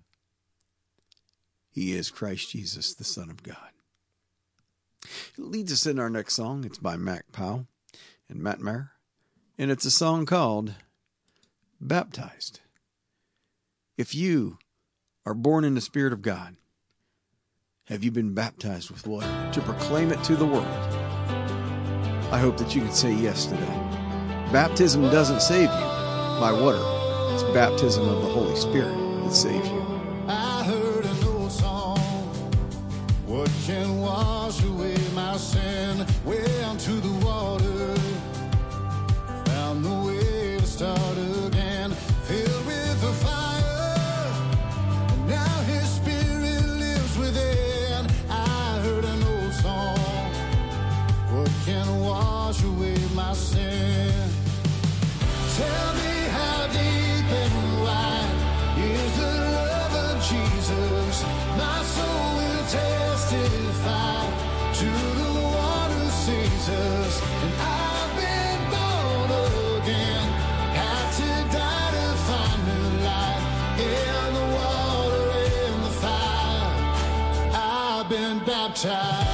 S1: He is Christ Jesus, the Son of God. It leads us in our next song. It's by Mac Powell and Matt Maher. And it's a song called Baptized. If you are born in the Spirit of God, have you been baptized with water to proclaim it to the world? I hope that you can say yes today. Baptism doesn't save you by water. It's baptism of the Holy Spirit that saves you.
S4: I heard an old song. What can wash away my sin? Went to the water, found the way to start again. Filled with the fire, and now His Spirit lives within. I heard an old song. What can wash away my sin? Tell me how deep and wide is the love of Jesus. My soul will testify to the one who sees us. And I've been born again, had to die to find new life. In the water, in the fire, I've been baptized.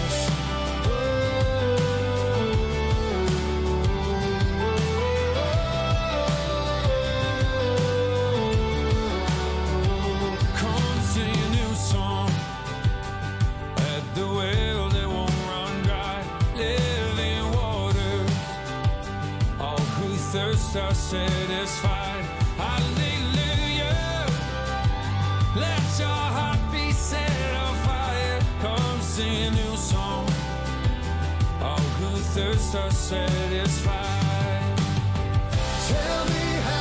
S2: Come sing a new song at the well that won't run dry. Living waters, all who thirst are satisfied. Hallelujah, let your heart be set on fire. Come sing a new song, all who thirst are satisfied.
S4: Tell me how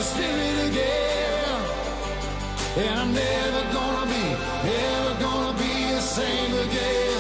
S4: spirit again. And I'm never gonna be the same again.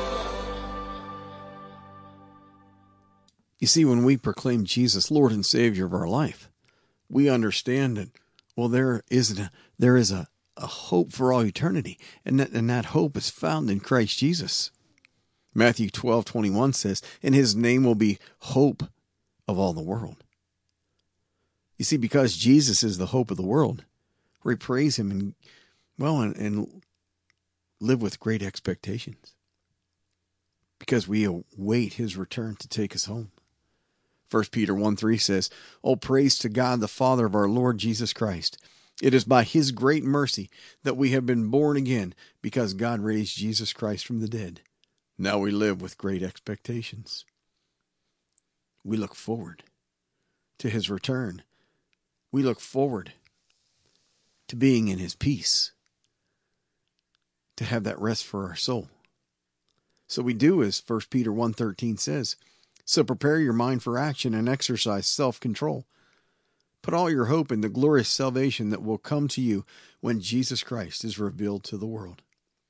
S1: You see, when we proclaim Jesus Lord and Savior of our life, we understand that, well, there is a hope for all eternity, and that hope is found in Christ Jesus. Matthew 12:21 says, and his name will be hope of all the world. You see, because Jesus is the hope of the world, we praise him and live with great expectations, because we await his return to take us home. 1 Peter 1:3 says, "Oh, praise to God, the Father of our Lord Jesus Christ. It is by his great mercy that we have been born again, because God raised Jesus Christ from the dead. Now we live with great expectations." We look forward to his return. We look forward to being in his peace, to have that rest for our soul. So we do as 1 Peter 1:13 says, "So prepare your mind for action and exercise self-control. Put all your hope in the glorious salvation that will come to you when Jesus Christ is revealed to the world."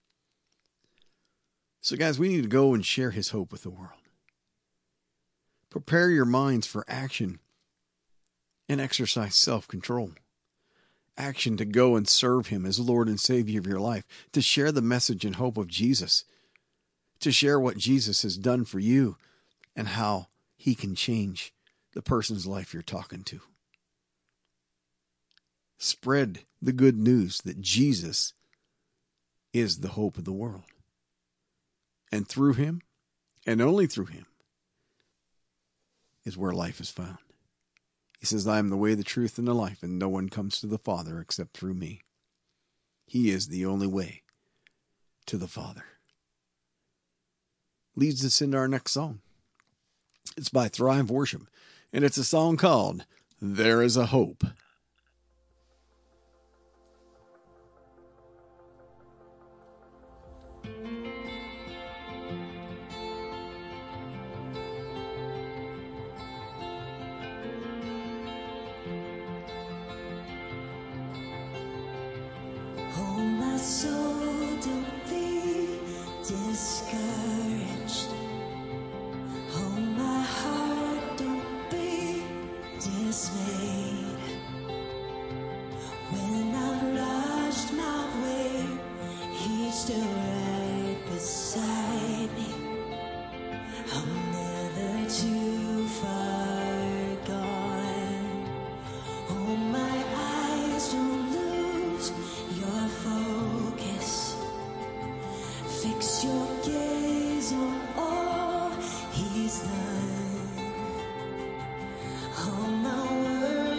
S1: So guys, we need to go and share his hope with the world. Prepare your minds for action and exercise self-control. Action to go and serve him as Lord and Savior of your life, to share the message and hope of Jesus, to share what Jesus has done for you and how he can change the person's life you're talking to. Spread the good news that Jesus is the hope of the world. And through him, and only through him, is where life is found. He says, "I am the way, the truth, and the life, and no one comes to the Father except through me." He is the only way to the Father. Leads us into our next song. It's by Thrive Worship, and it's a song called "There Is a Hope."
S3: Oh, my soul, don't be discouraged. Oh, my heart, don't be dismayed. When I've lost my way, he's still right beside me. I'm never too far gone. Oh, my eyes don't lose your focus. Fix your gaze on all he's done. All my words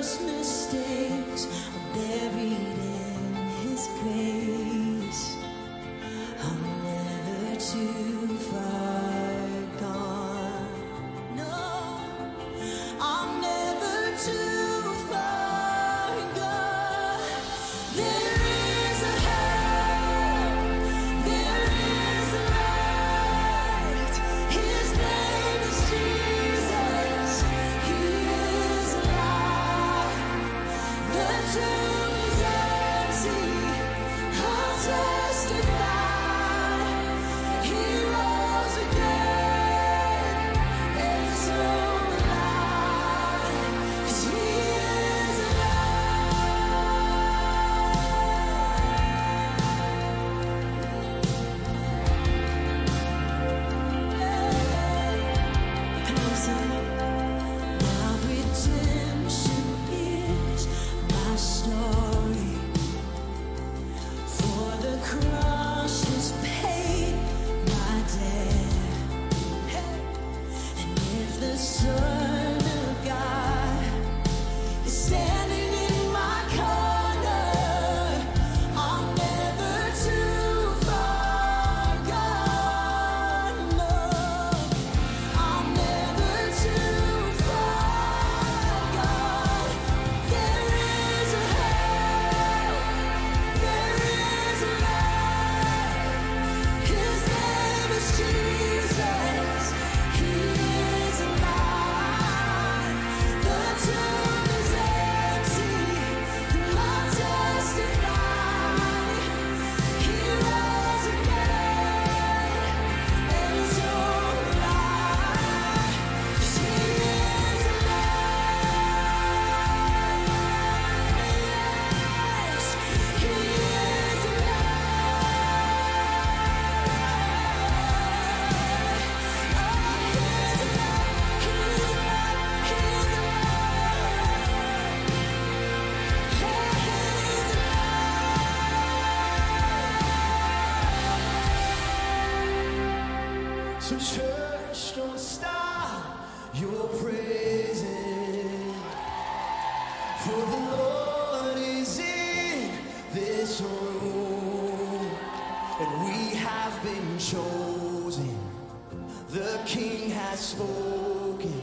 S2: For the Lord is in this room, and we have been chosen. The King has spoken,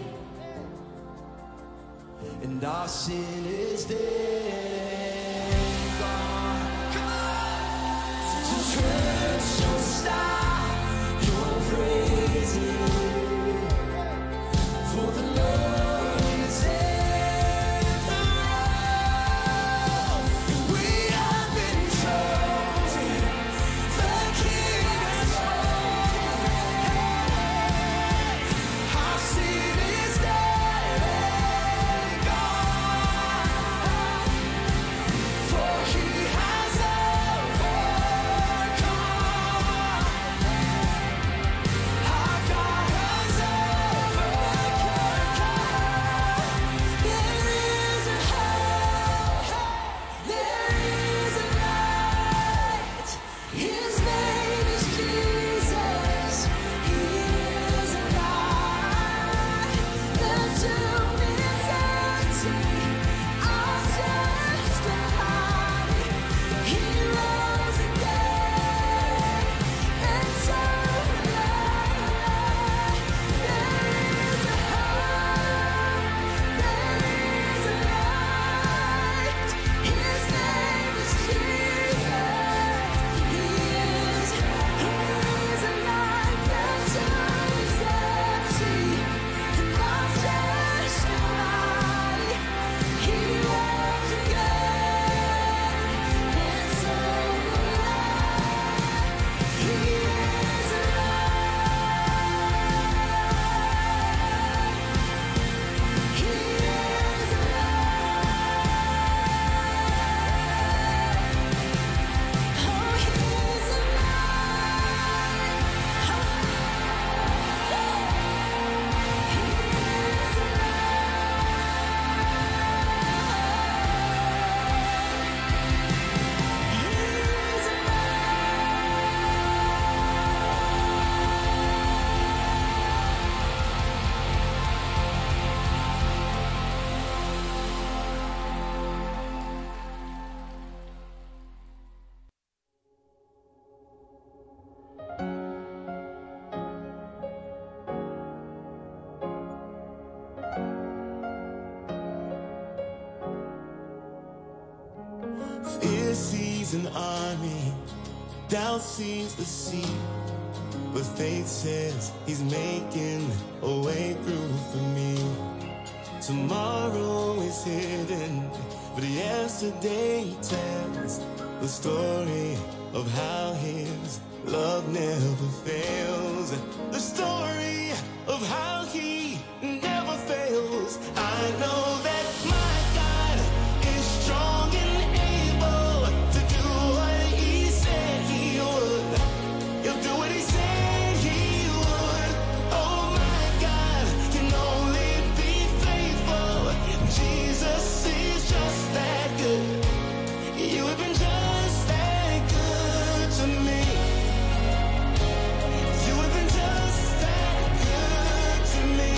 S2: and our sin is dead. Come on! So church, don't stop your praising, for the Lord is in the room. We have been chosen. The King has spoken. Our sin is dead and gone, for He has overcome. Our God has overcome. There is a hope, there is a light. His name is Jesus. He is alive. The tomb is empty. I'll testify. He rose again, and so will I. There is a hope, there is a light. His name is Jesus. He is alive. The tomb is empty, and I'll testify. He rose again, and so will I. He is alive. He is alive. Oh, He is
S5: Fear sees an army, doubt sees the sea, but faith says He's making a way through for me. Tomorrow is hidden, but yesterday tells the story of how His love never fails. The story of how He never fails. I know that my God is strong and able to do what He said He would. He'll do what He said He would. Oh, my God can only be faithful. Jesus is just that good. You have been just that good to me. You have been just that good to me.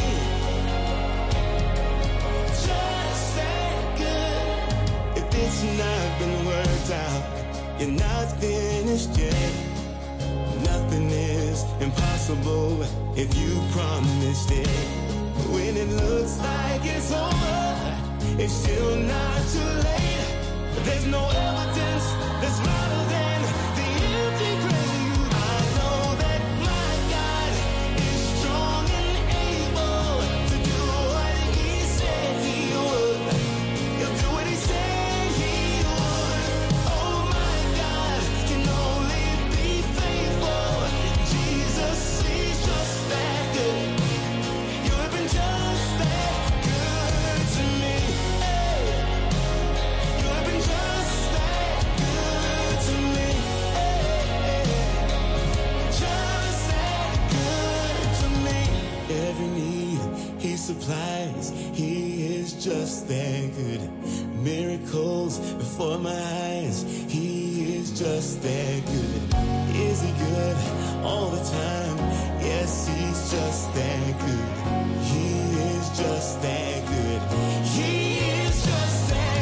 S5: Just that good. If it's not been worked out, you're not finished yet. Nothing is impossible if you promised it. When it looks like it's over, it's still not too late. There's no evidence that's louder than the empty grave. I know that my God is strong and able to do what He said He would. He'll do what He said He would. Oh, my God can only be faithful. Jesus is just that good. You have been just that good to me. Hey. You have been just that good to me. Hey. Just that good to me. Every need He supplies, He is just that good. Miracles before my eyes, He is just that good. Is He good all the time? Yes, He's just that good. He is just that good. He is just that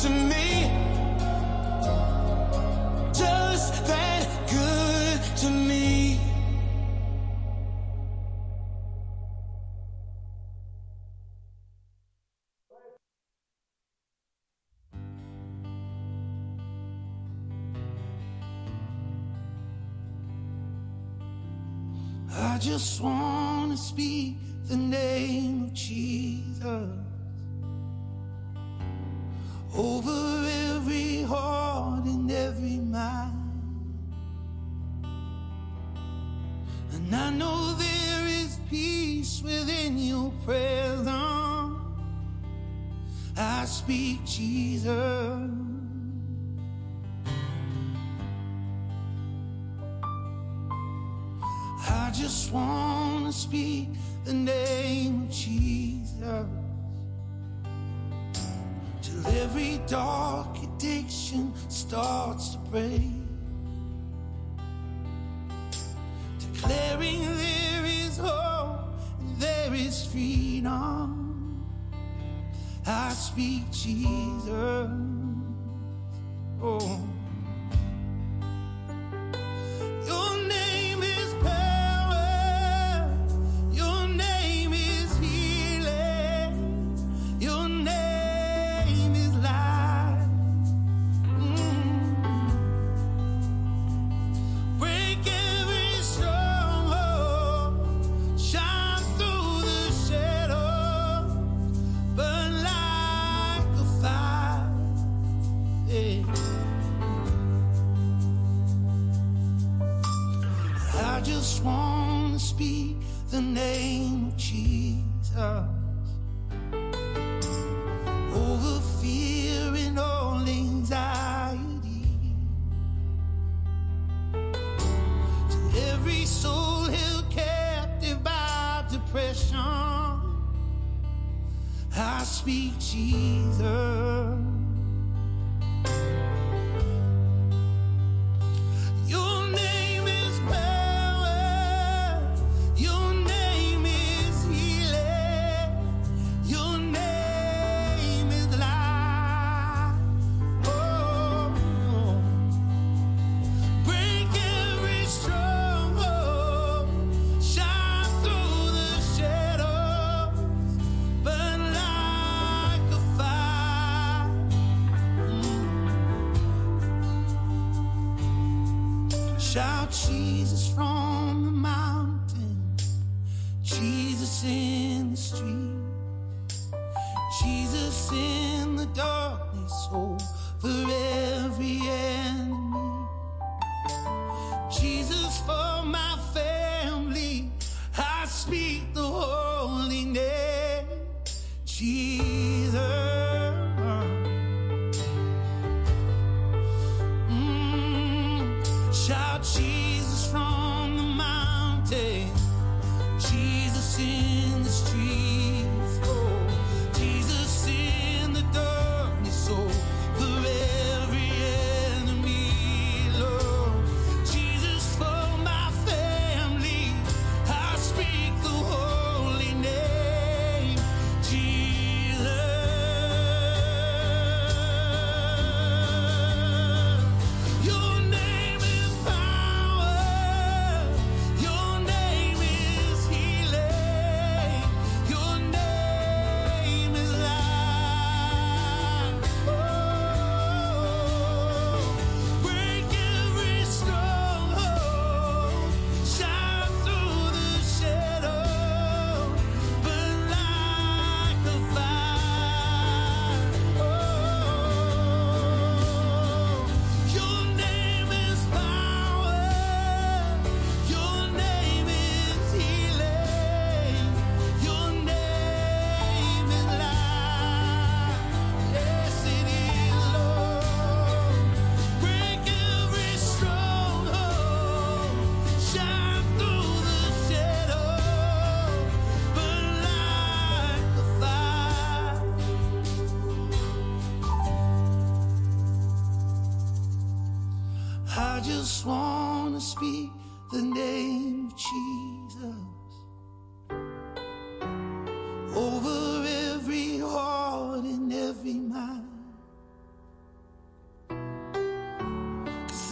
S5: to me. Just that good to me.
S2: I just want to speak the name of Jesus over every heart and every mind. And I know there is peace within your presence. I speak Jesus. I just want to speak the name of Jesus till every dark addiction starts to break, declaring there is hope and there is freedom. I speak Jesus. Oh. The name of Jesus over fear and all anxiety, to every soul held captive by depression. I speak Jesus. Shout Jesus from the mountain, Jesus in the street, Jesus in the darkness over every enemy, Jesus for my family. I speak the holy name, Jesus. Shout Jesus from the mountain, Jesus in the streets, oh, Jesus in the darkness, over every enemy, Lord, Jesus for my family. I speak the holy name, Jesus. Your name is power, your name is healing, your name is life. Oh, break every stronghold, shine through the shadow, burn like a fire. Oh, your name is power, your name is healing, your name is life. Yes, it is, Lord. Break every stronghold, shine through the shadow, burn like a fire. I just want to speak the name of Jesus over every heart and every mind.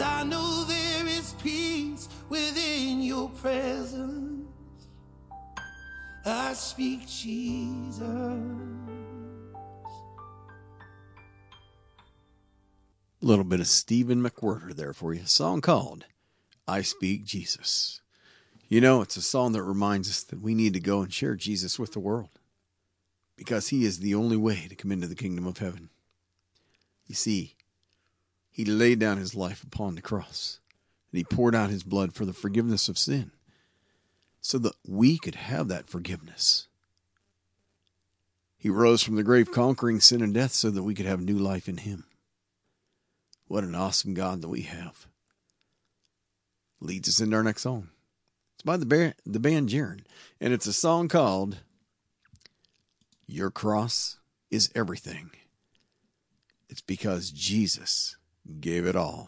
S2: I know there is peace within your presence. I speak Jesus.
S1: A little bit of Stephen McWhirter there for you. A song called I Speak Jesus. You know, it's a song that reminds us that we need to go and share Jesus with the world, because he is the only way to come into the kingdom of heaven. You see, he laid down his life upon the cross, and he poured out his blood for the forgiveness of sin, so that we could have that forgiveness. He rose from the grave conquering sin and death so that we could have new life in him. What an awesome God that we have. Leads us into our next song. It's by the band Jaron, and it's a song called Your Cross is Everything. It's because Jesus gave it all.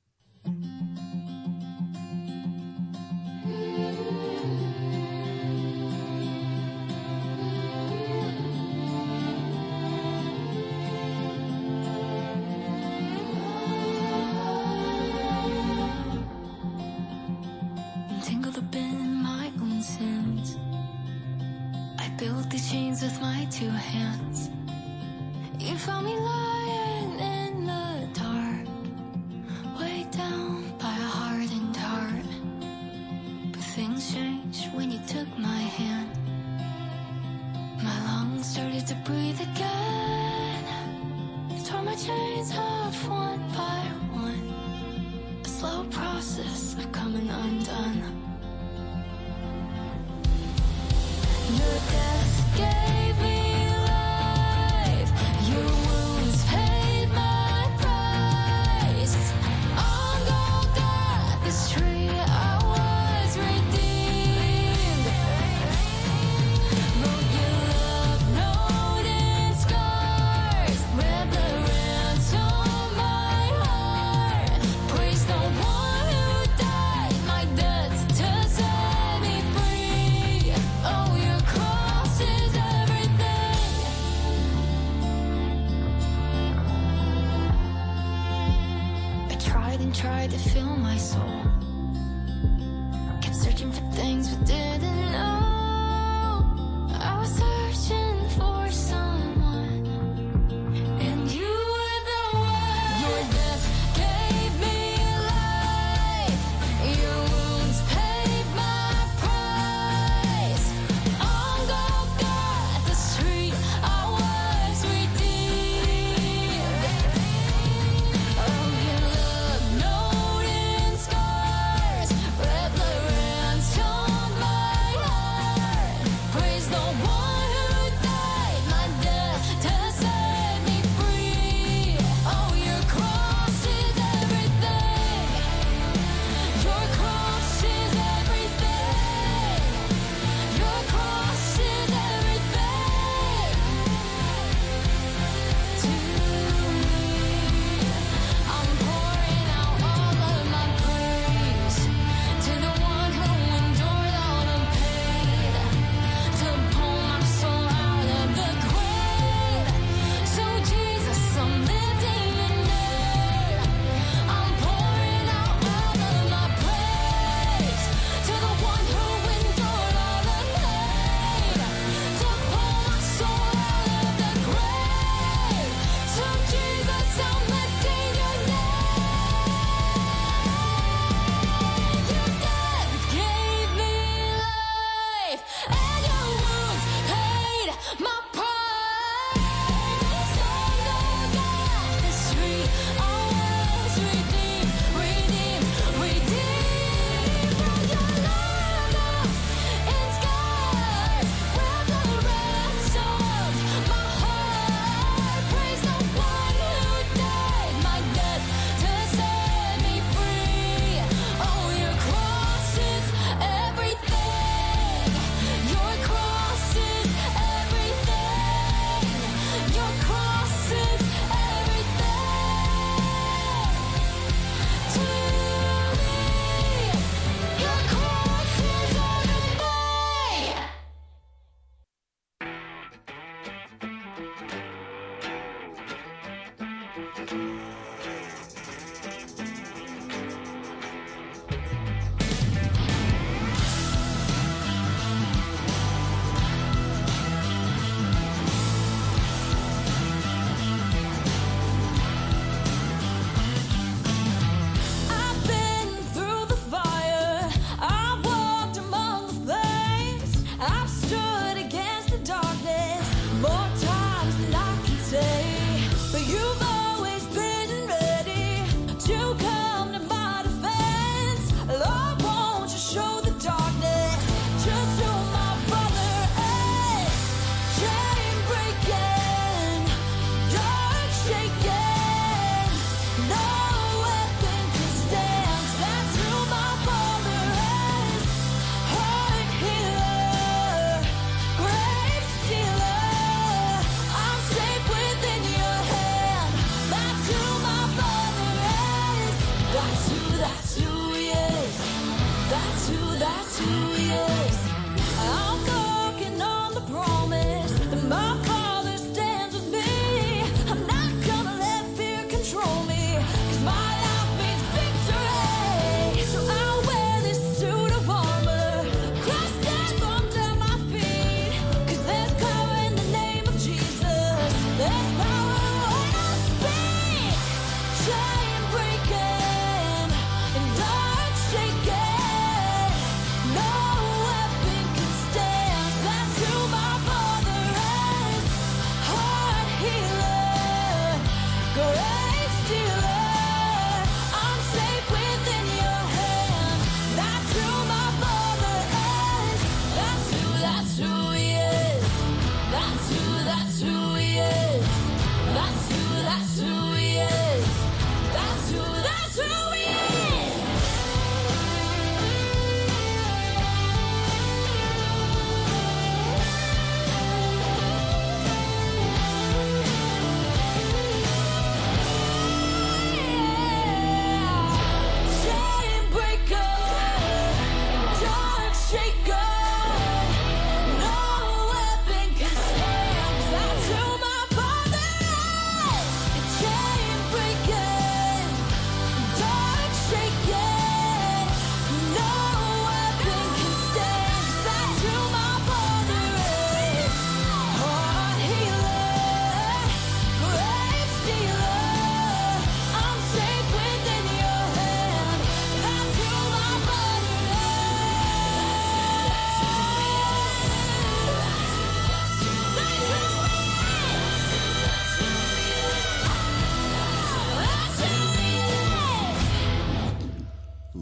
S3: Tangled up in my own sins, I built these chains with my two hands. You found me lying in the dark, weighed down by a hardened heart. But things changed when you took my hand. My lungs started to breathe again. You tore my chains off one by one, a slow process of coming undone. Your death gave me life. Your wounds paid my price. On Golgotha's tree I was redeemed. Wrote your love note in scars. Red blood ransomed my heart. Praise the one who died my death to set me free. Oh, your cross is everything. I tried and tried to fill my soul. Kept searching for things but didn't know. I was searching for someone, and you were the one. Your death gave me life. Your wounds paid my price. On Golgotha's tree I was redeemed. Oh, your love note in scars. Red blood ransomed my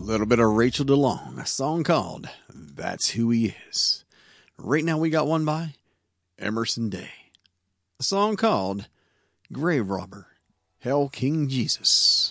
S1: little bit of Rachel DeLong, a song called That's Who He Is. Right now we got one by Emerson Day, a song called Grave Robber, Hail King Jesus.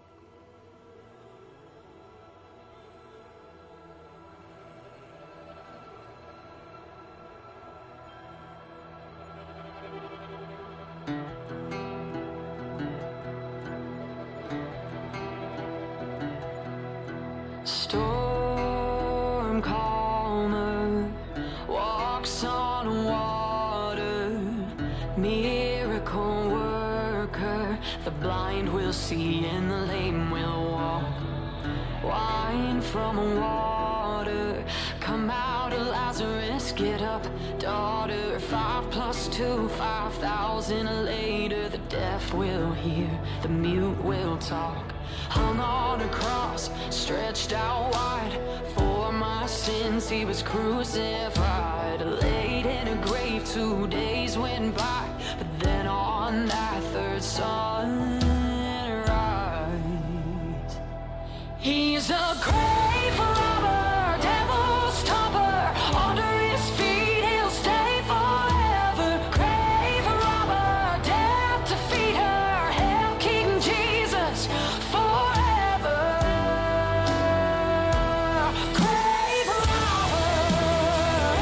S6: Storm calmer walks on water, miracle worker. The blind will see and the lame will walk. Wine from water, come out of Lazarus, get up, daughter. 5 + 2, 5,000 later. The deaf will hear, the mute will talk. Hung on a cross, stretched out wide. For my sins he was crucified. Laid in a grave, 2 days went by. But then on that third sunrise, he's a grave robber, devil stomper. Under his feet he'll stay forever. Grave robber, death defeater. Hail King Jesus forever. Grave robber,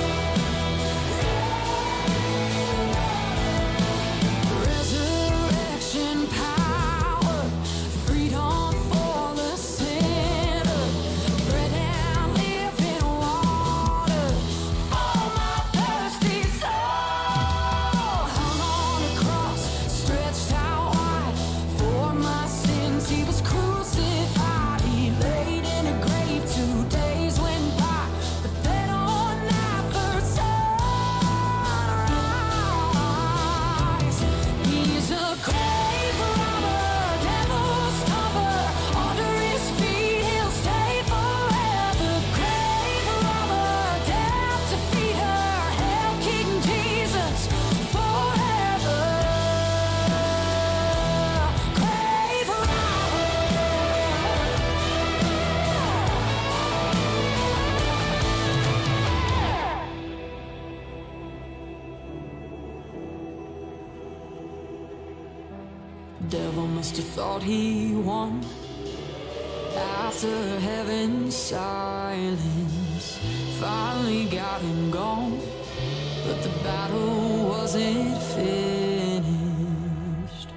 S6: resurrection power, freedom for the sinner, bread and living water. Oh, my thirsty soul, hung on a cross, stretched out wide. For my sins he was crucified. He laid in a grave, 2 days went by. But then on that third sunrise, he's a grave robber, devil stomper. Under his feet he'll stay forever. Grave robber, death defeater. Hail King Jesus forever. Grave robber. Devil must have thought he won. After heaven's silence, finally got him gone. But the battle wasn't finished.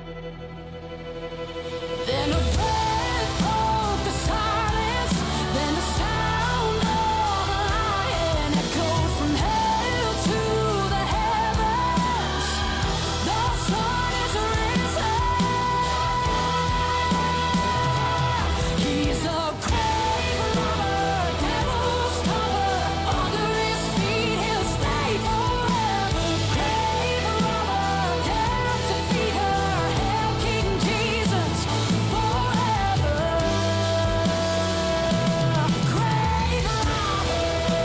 S6: Then a breath broke the silence. Then the sound of a lion echoed from hell to the heavens. The sun is risen. He's a grave robber, devil stomper. Under his feet he'll stay forever. Grave robber, death defeater. Hail King Jesus forever. Grave robber,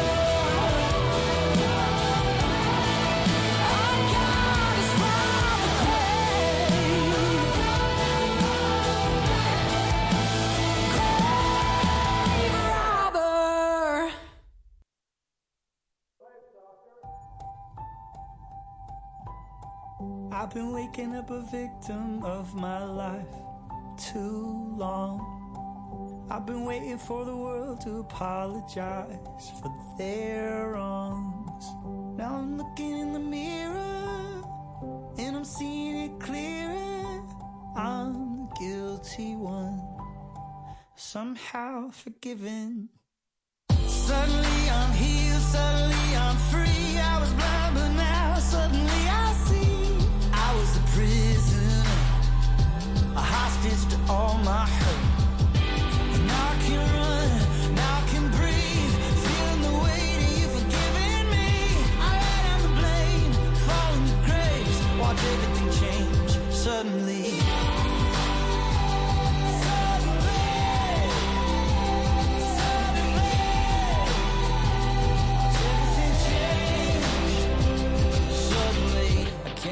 S6: our God is from the grave. Grave robber.
S2: I've been waking up a victim of my life too long. I've been waiting for the world to apologize for their wrongs. Now I'm looking in the mirror and I'm seeing it clearer. I'm the guilty one, somehow forgiven. Suddenly I'm healed, suddenly I'm free. I was blind but now suddenly I see. I was a prisoner, a hostage to all my hurt. And now I can run, now I can breathe, feeling the weight of you forgiving me. I lay down the blame, fall in the graves, watch everything change suddenly.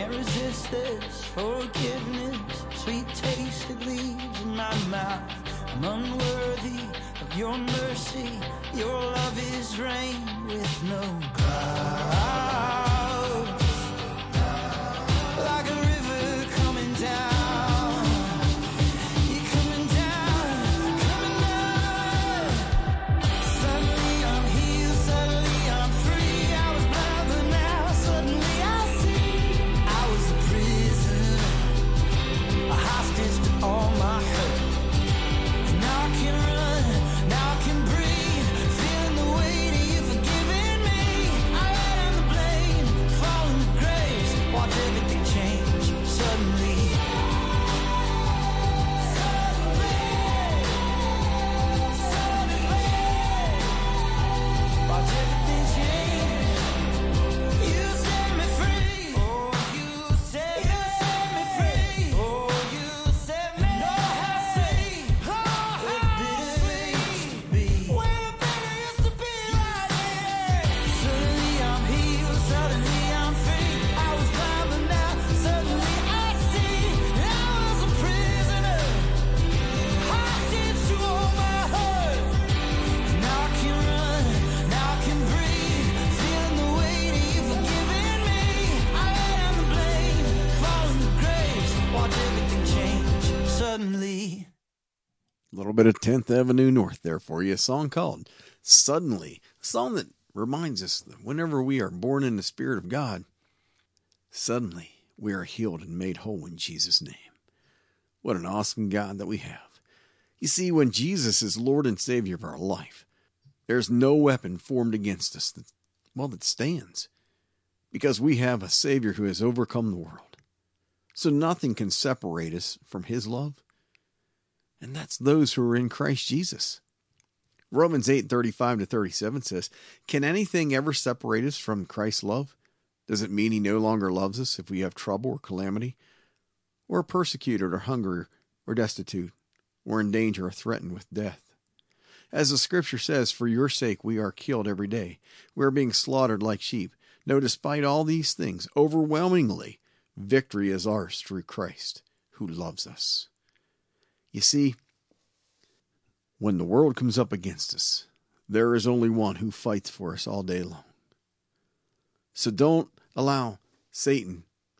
S2: This forgiveness, sweet taste it leaves in my mouth. I'm unworthy of your mercy. Your love is rain with no clouds. Like a river coming down. You're coming down, coming down. Suddenly I'm healed, suddenly I'm free. I was blind, but now suddenly I see. I was a prisoner, a hostage to all my hurt. And now I can run, now I can breathe, feeling the weight of you forgiving me. I am the blame, falling to grace, watch everything change suddenly. Watch everything change. You set me free. Oh, you set me free. Oh, you set me free. Where bitter used to be. Where bitter used to be right here. Suddenly I'm healed. Suddenly I'm free. I was blind, but now suddenly I see. I was a prisoner, hostage to all my hurt. Now I can run, now I can breathe, feeling the weight of you forgiving me. I am the blame, falling to grace, watch everything change suddenly.
S1: A little bit of 10th Avenue North there for you. A song called Suddenly. A song that reminds us that whenever we are born in the Spirit of God, suddenly we are healed and made whole in Jesus' name. What an awesome God that we have. You see, when Jesus is Lord and Savior of our life, there's no weapon formed against us that stands. Because we have a Savior who has overcome the world. So nothing can separate us from His love. And that's those who are in Christ Jesus. Romans 8:35-37 says, "Can anything ever separate us from Christ's love? Does it mean He no longer loves us if we have trouble or calamity, or are persecuted or hungry or destitute, or in danger or threatened with death? As the Scripture says, for your sake we are killed every day. We are being slaughtered like sheep. No, despite all these things, overwhelmingly, victory is ours through Christ who loves us." You see, when the world comes up against us, there is only one who fights for us all day long. So don't allow Satan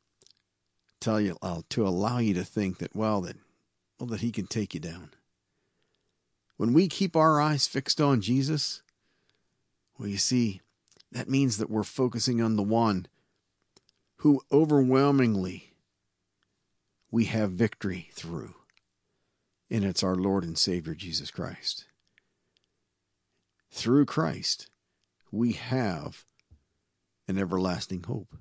S1: to allow you to think that, that he can take you down. When we keep our eyes fixed on Jesus, you see, that means that we're focusing on the one who overwhelmingly we have victory through. And it's our Lord and Savior, Jesus Christ. Through Christ, we have an everlasting hope.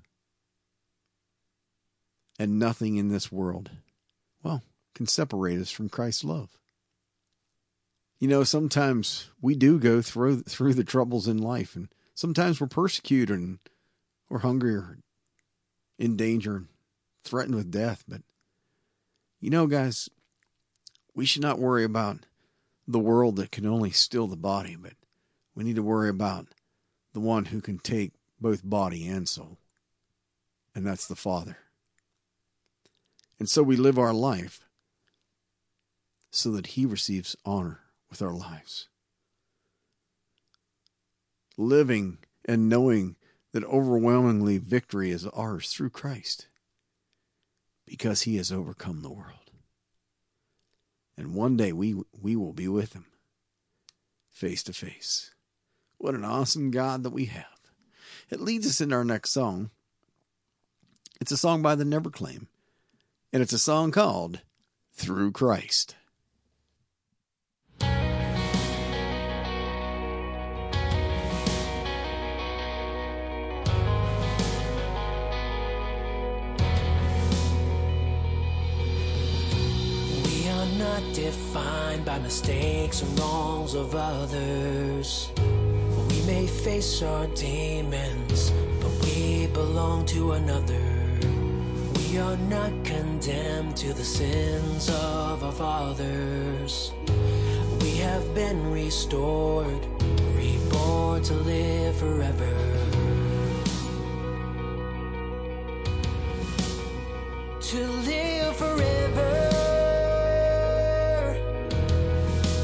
S1: And nothing in this world, can separate us from Christ's love. You know, sometimes we do go through the troubles in life, and sometimes we're persecuted and we're hungry or in danger and threatened with death. But, guys, we should not worry about the world that can only steal the body, but we need to worry about the one who can take both body and soul, and that's the Father. And so we live our life so that He receives honor with our lives. Living and knowing that overwhelmingly victory is ours through Christ because He has overcome the world. And one day we will be with Him face to face. What an awesome God that we have. It leads us into our next song. It's a song by the Never Claim, and it's a song called Through Christ.
S2: Not defined by mistakes and wrongs of others. We may face our demons, but we belong to another. We are not condemned to the sins of our fathers. We have been restored, reborn to live forever. To live forever.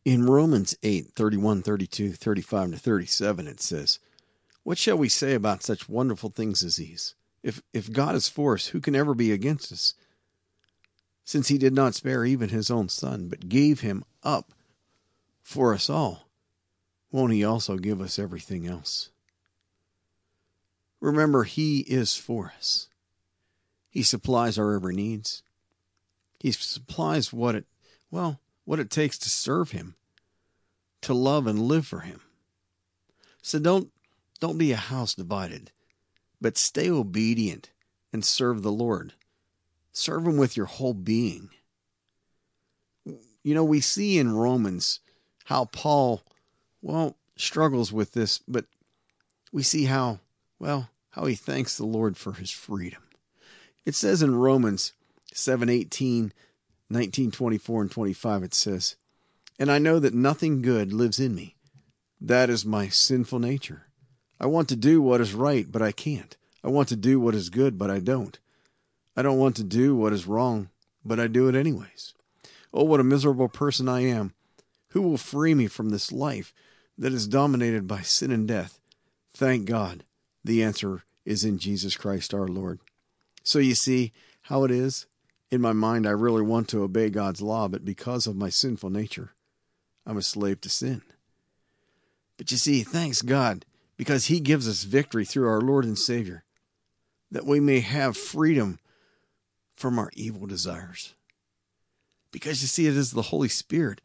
S1: In Romans 8, 31, 32, 35 to 37, it says, "What shall we say about such wonderful things as these? If God is for us, who can ever be against us? Since he did not spare even his own son, but gave him up for us all, won't he also give us everything else?" Remember, he is for us. He supplies our every needs. He supplies what it takes to serve him, to love and live for him. So don't be a house divided, but stay obedient and serve the Lord. Serve him with your whole being. You know, we see in Romans how Paul, struggles with this, but we see how he thanks the Lord for his freedom. It says in Romans 7:18, 19, 24, and 25, it says, "And I know that nothing good lives in me. That is my sinful nature. I want to do what is right, but I can't. I want to do what is good, but I don't. I don't want to do what is wrong, but I do it anyways. Oh, what a miserable person I am. Who will free me from this life that is dominated by sin and death? Thank God. The answer is in Jesus Christ our Lord." So you see how it is? In my mind, I really want to obey God's law, but because of my sinful nature, I'm a slave to sin. But you see, thanks God, because he gives us victory through our Lord and Savior, that we may have freedom from our evil desires. Because you see, it is the Holy Spirit,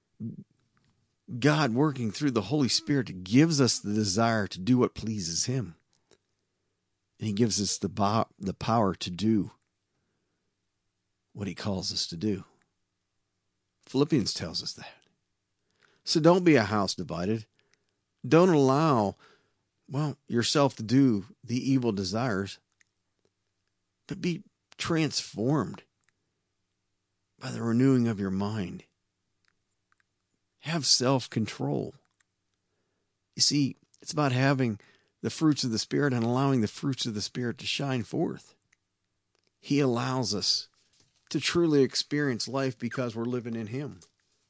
S1: God working through the Holy Spirit, gives us the desire to do what pleases him. And he gives us the power to do what he calls us to do. Philippians tells us that. So don't be a house divided. Don't allow, yourself to do the evil desires, but be transformed by the renewing of your mind. Have self-control. You see, it's about having the fruits of the Spirit and allowing the fruits of the Spirit to shine forth. He allows us to truly experience life because we're living in him.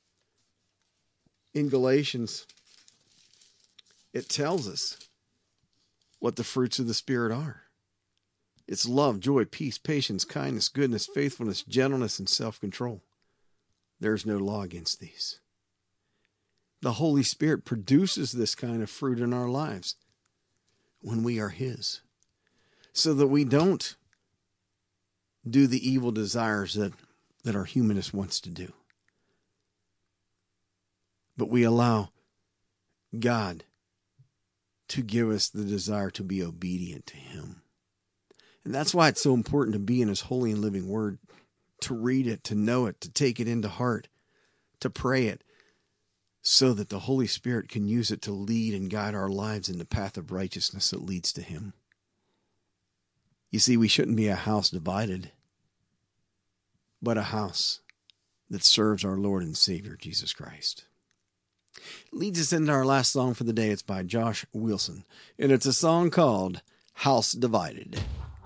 S1: In Galatians, it tells us what the fruits of the Spirit are. It's love, joy, peace, patience, kindness, goodness, faithfulness, gentleness, and self-control. There's no law against these. The Holy Spirit produces this kind of fruit in our lives when we are his, so that we don't do the evil desires that our humanist wants to do. But we allow God to give us the desire to be obedient to him. And that's why it's so important to be in his holy and living word, to read it, to know it, to take it into heart, to pray it, so that the Holy Spirit can use it to lead and guide our lives in the path of righteousness that leads to him. You see, we shouldn't be a house divided, but a house that serves our Lord and Savior, Jesus Christ. Leads us into our last song for the day. It's by Josh Wilson, and it's a song called House Divided.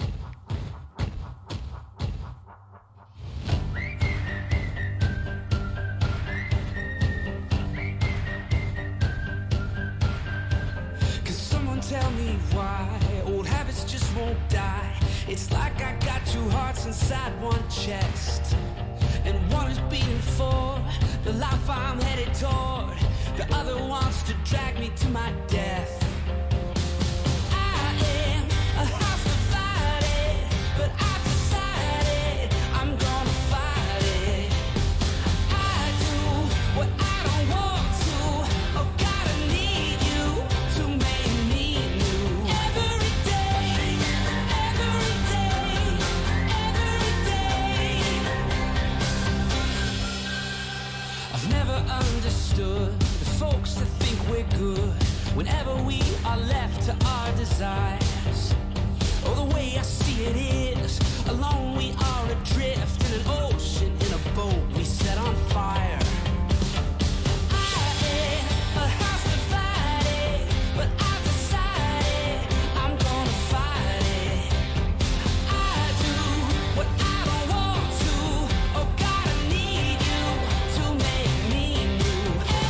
S2: Tell me why old habits just won't die. It's like I got two hearts inside one chest, and one is beating for the life I'm headed toward. The other wants to drag me to my death. I am a house divided, but I decided I'm gonna fight it. I do what I don't want to. Oh God, I need you to make me new. Every day, every day, every day. I've never understood the folks that think we're good whenever we are left to our desires. Oh, the way I see it is, alone we are adrift in an ocean, in a boat we set on fire. I am a house divided, but I decided I'm gonna fight it. I do what I don't want to. Oh God, I need you to make me new.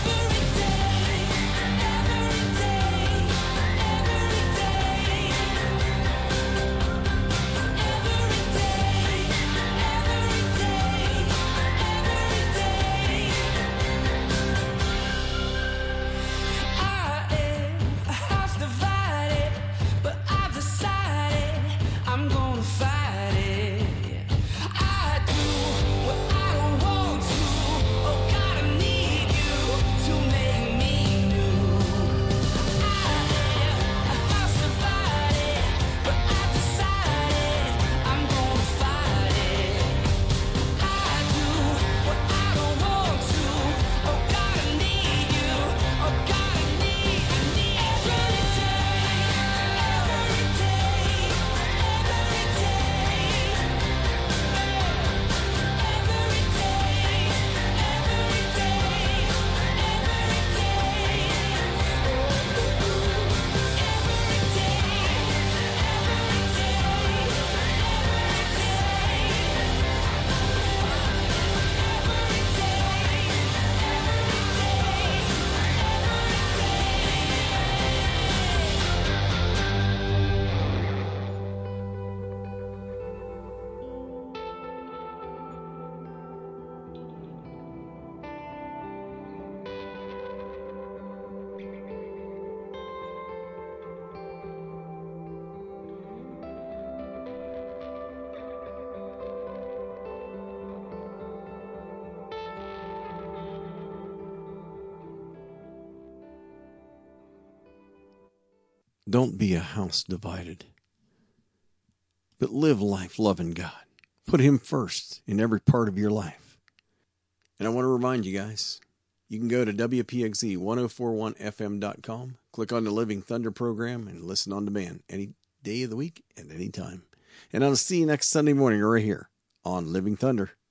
S1: Don't be a house divided, but live life loving God. Put Him first in every part of your life. And I want to remind you guys, you can go to WPXZ1041FM.com, click on the Living Thunder program, and listen on demand any day of the week and any time. And I'll see you next Sunday morning right here on Living Thunder.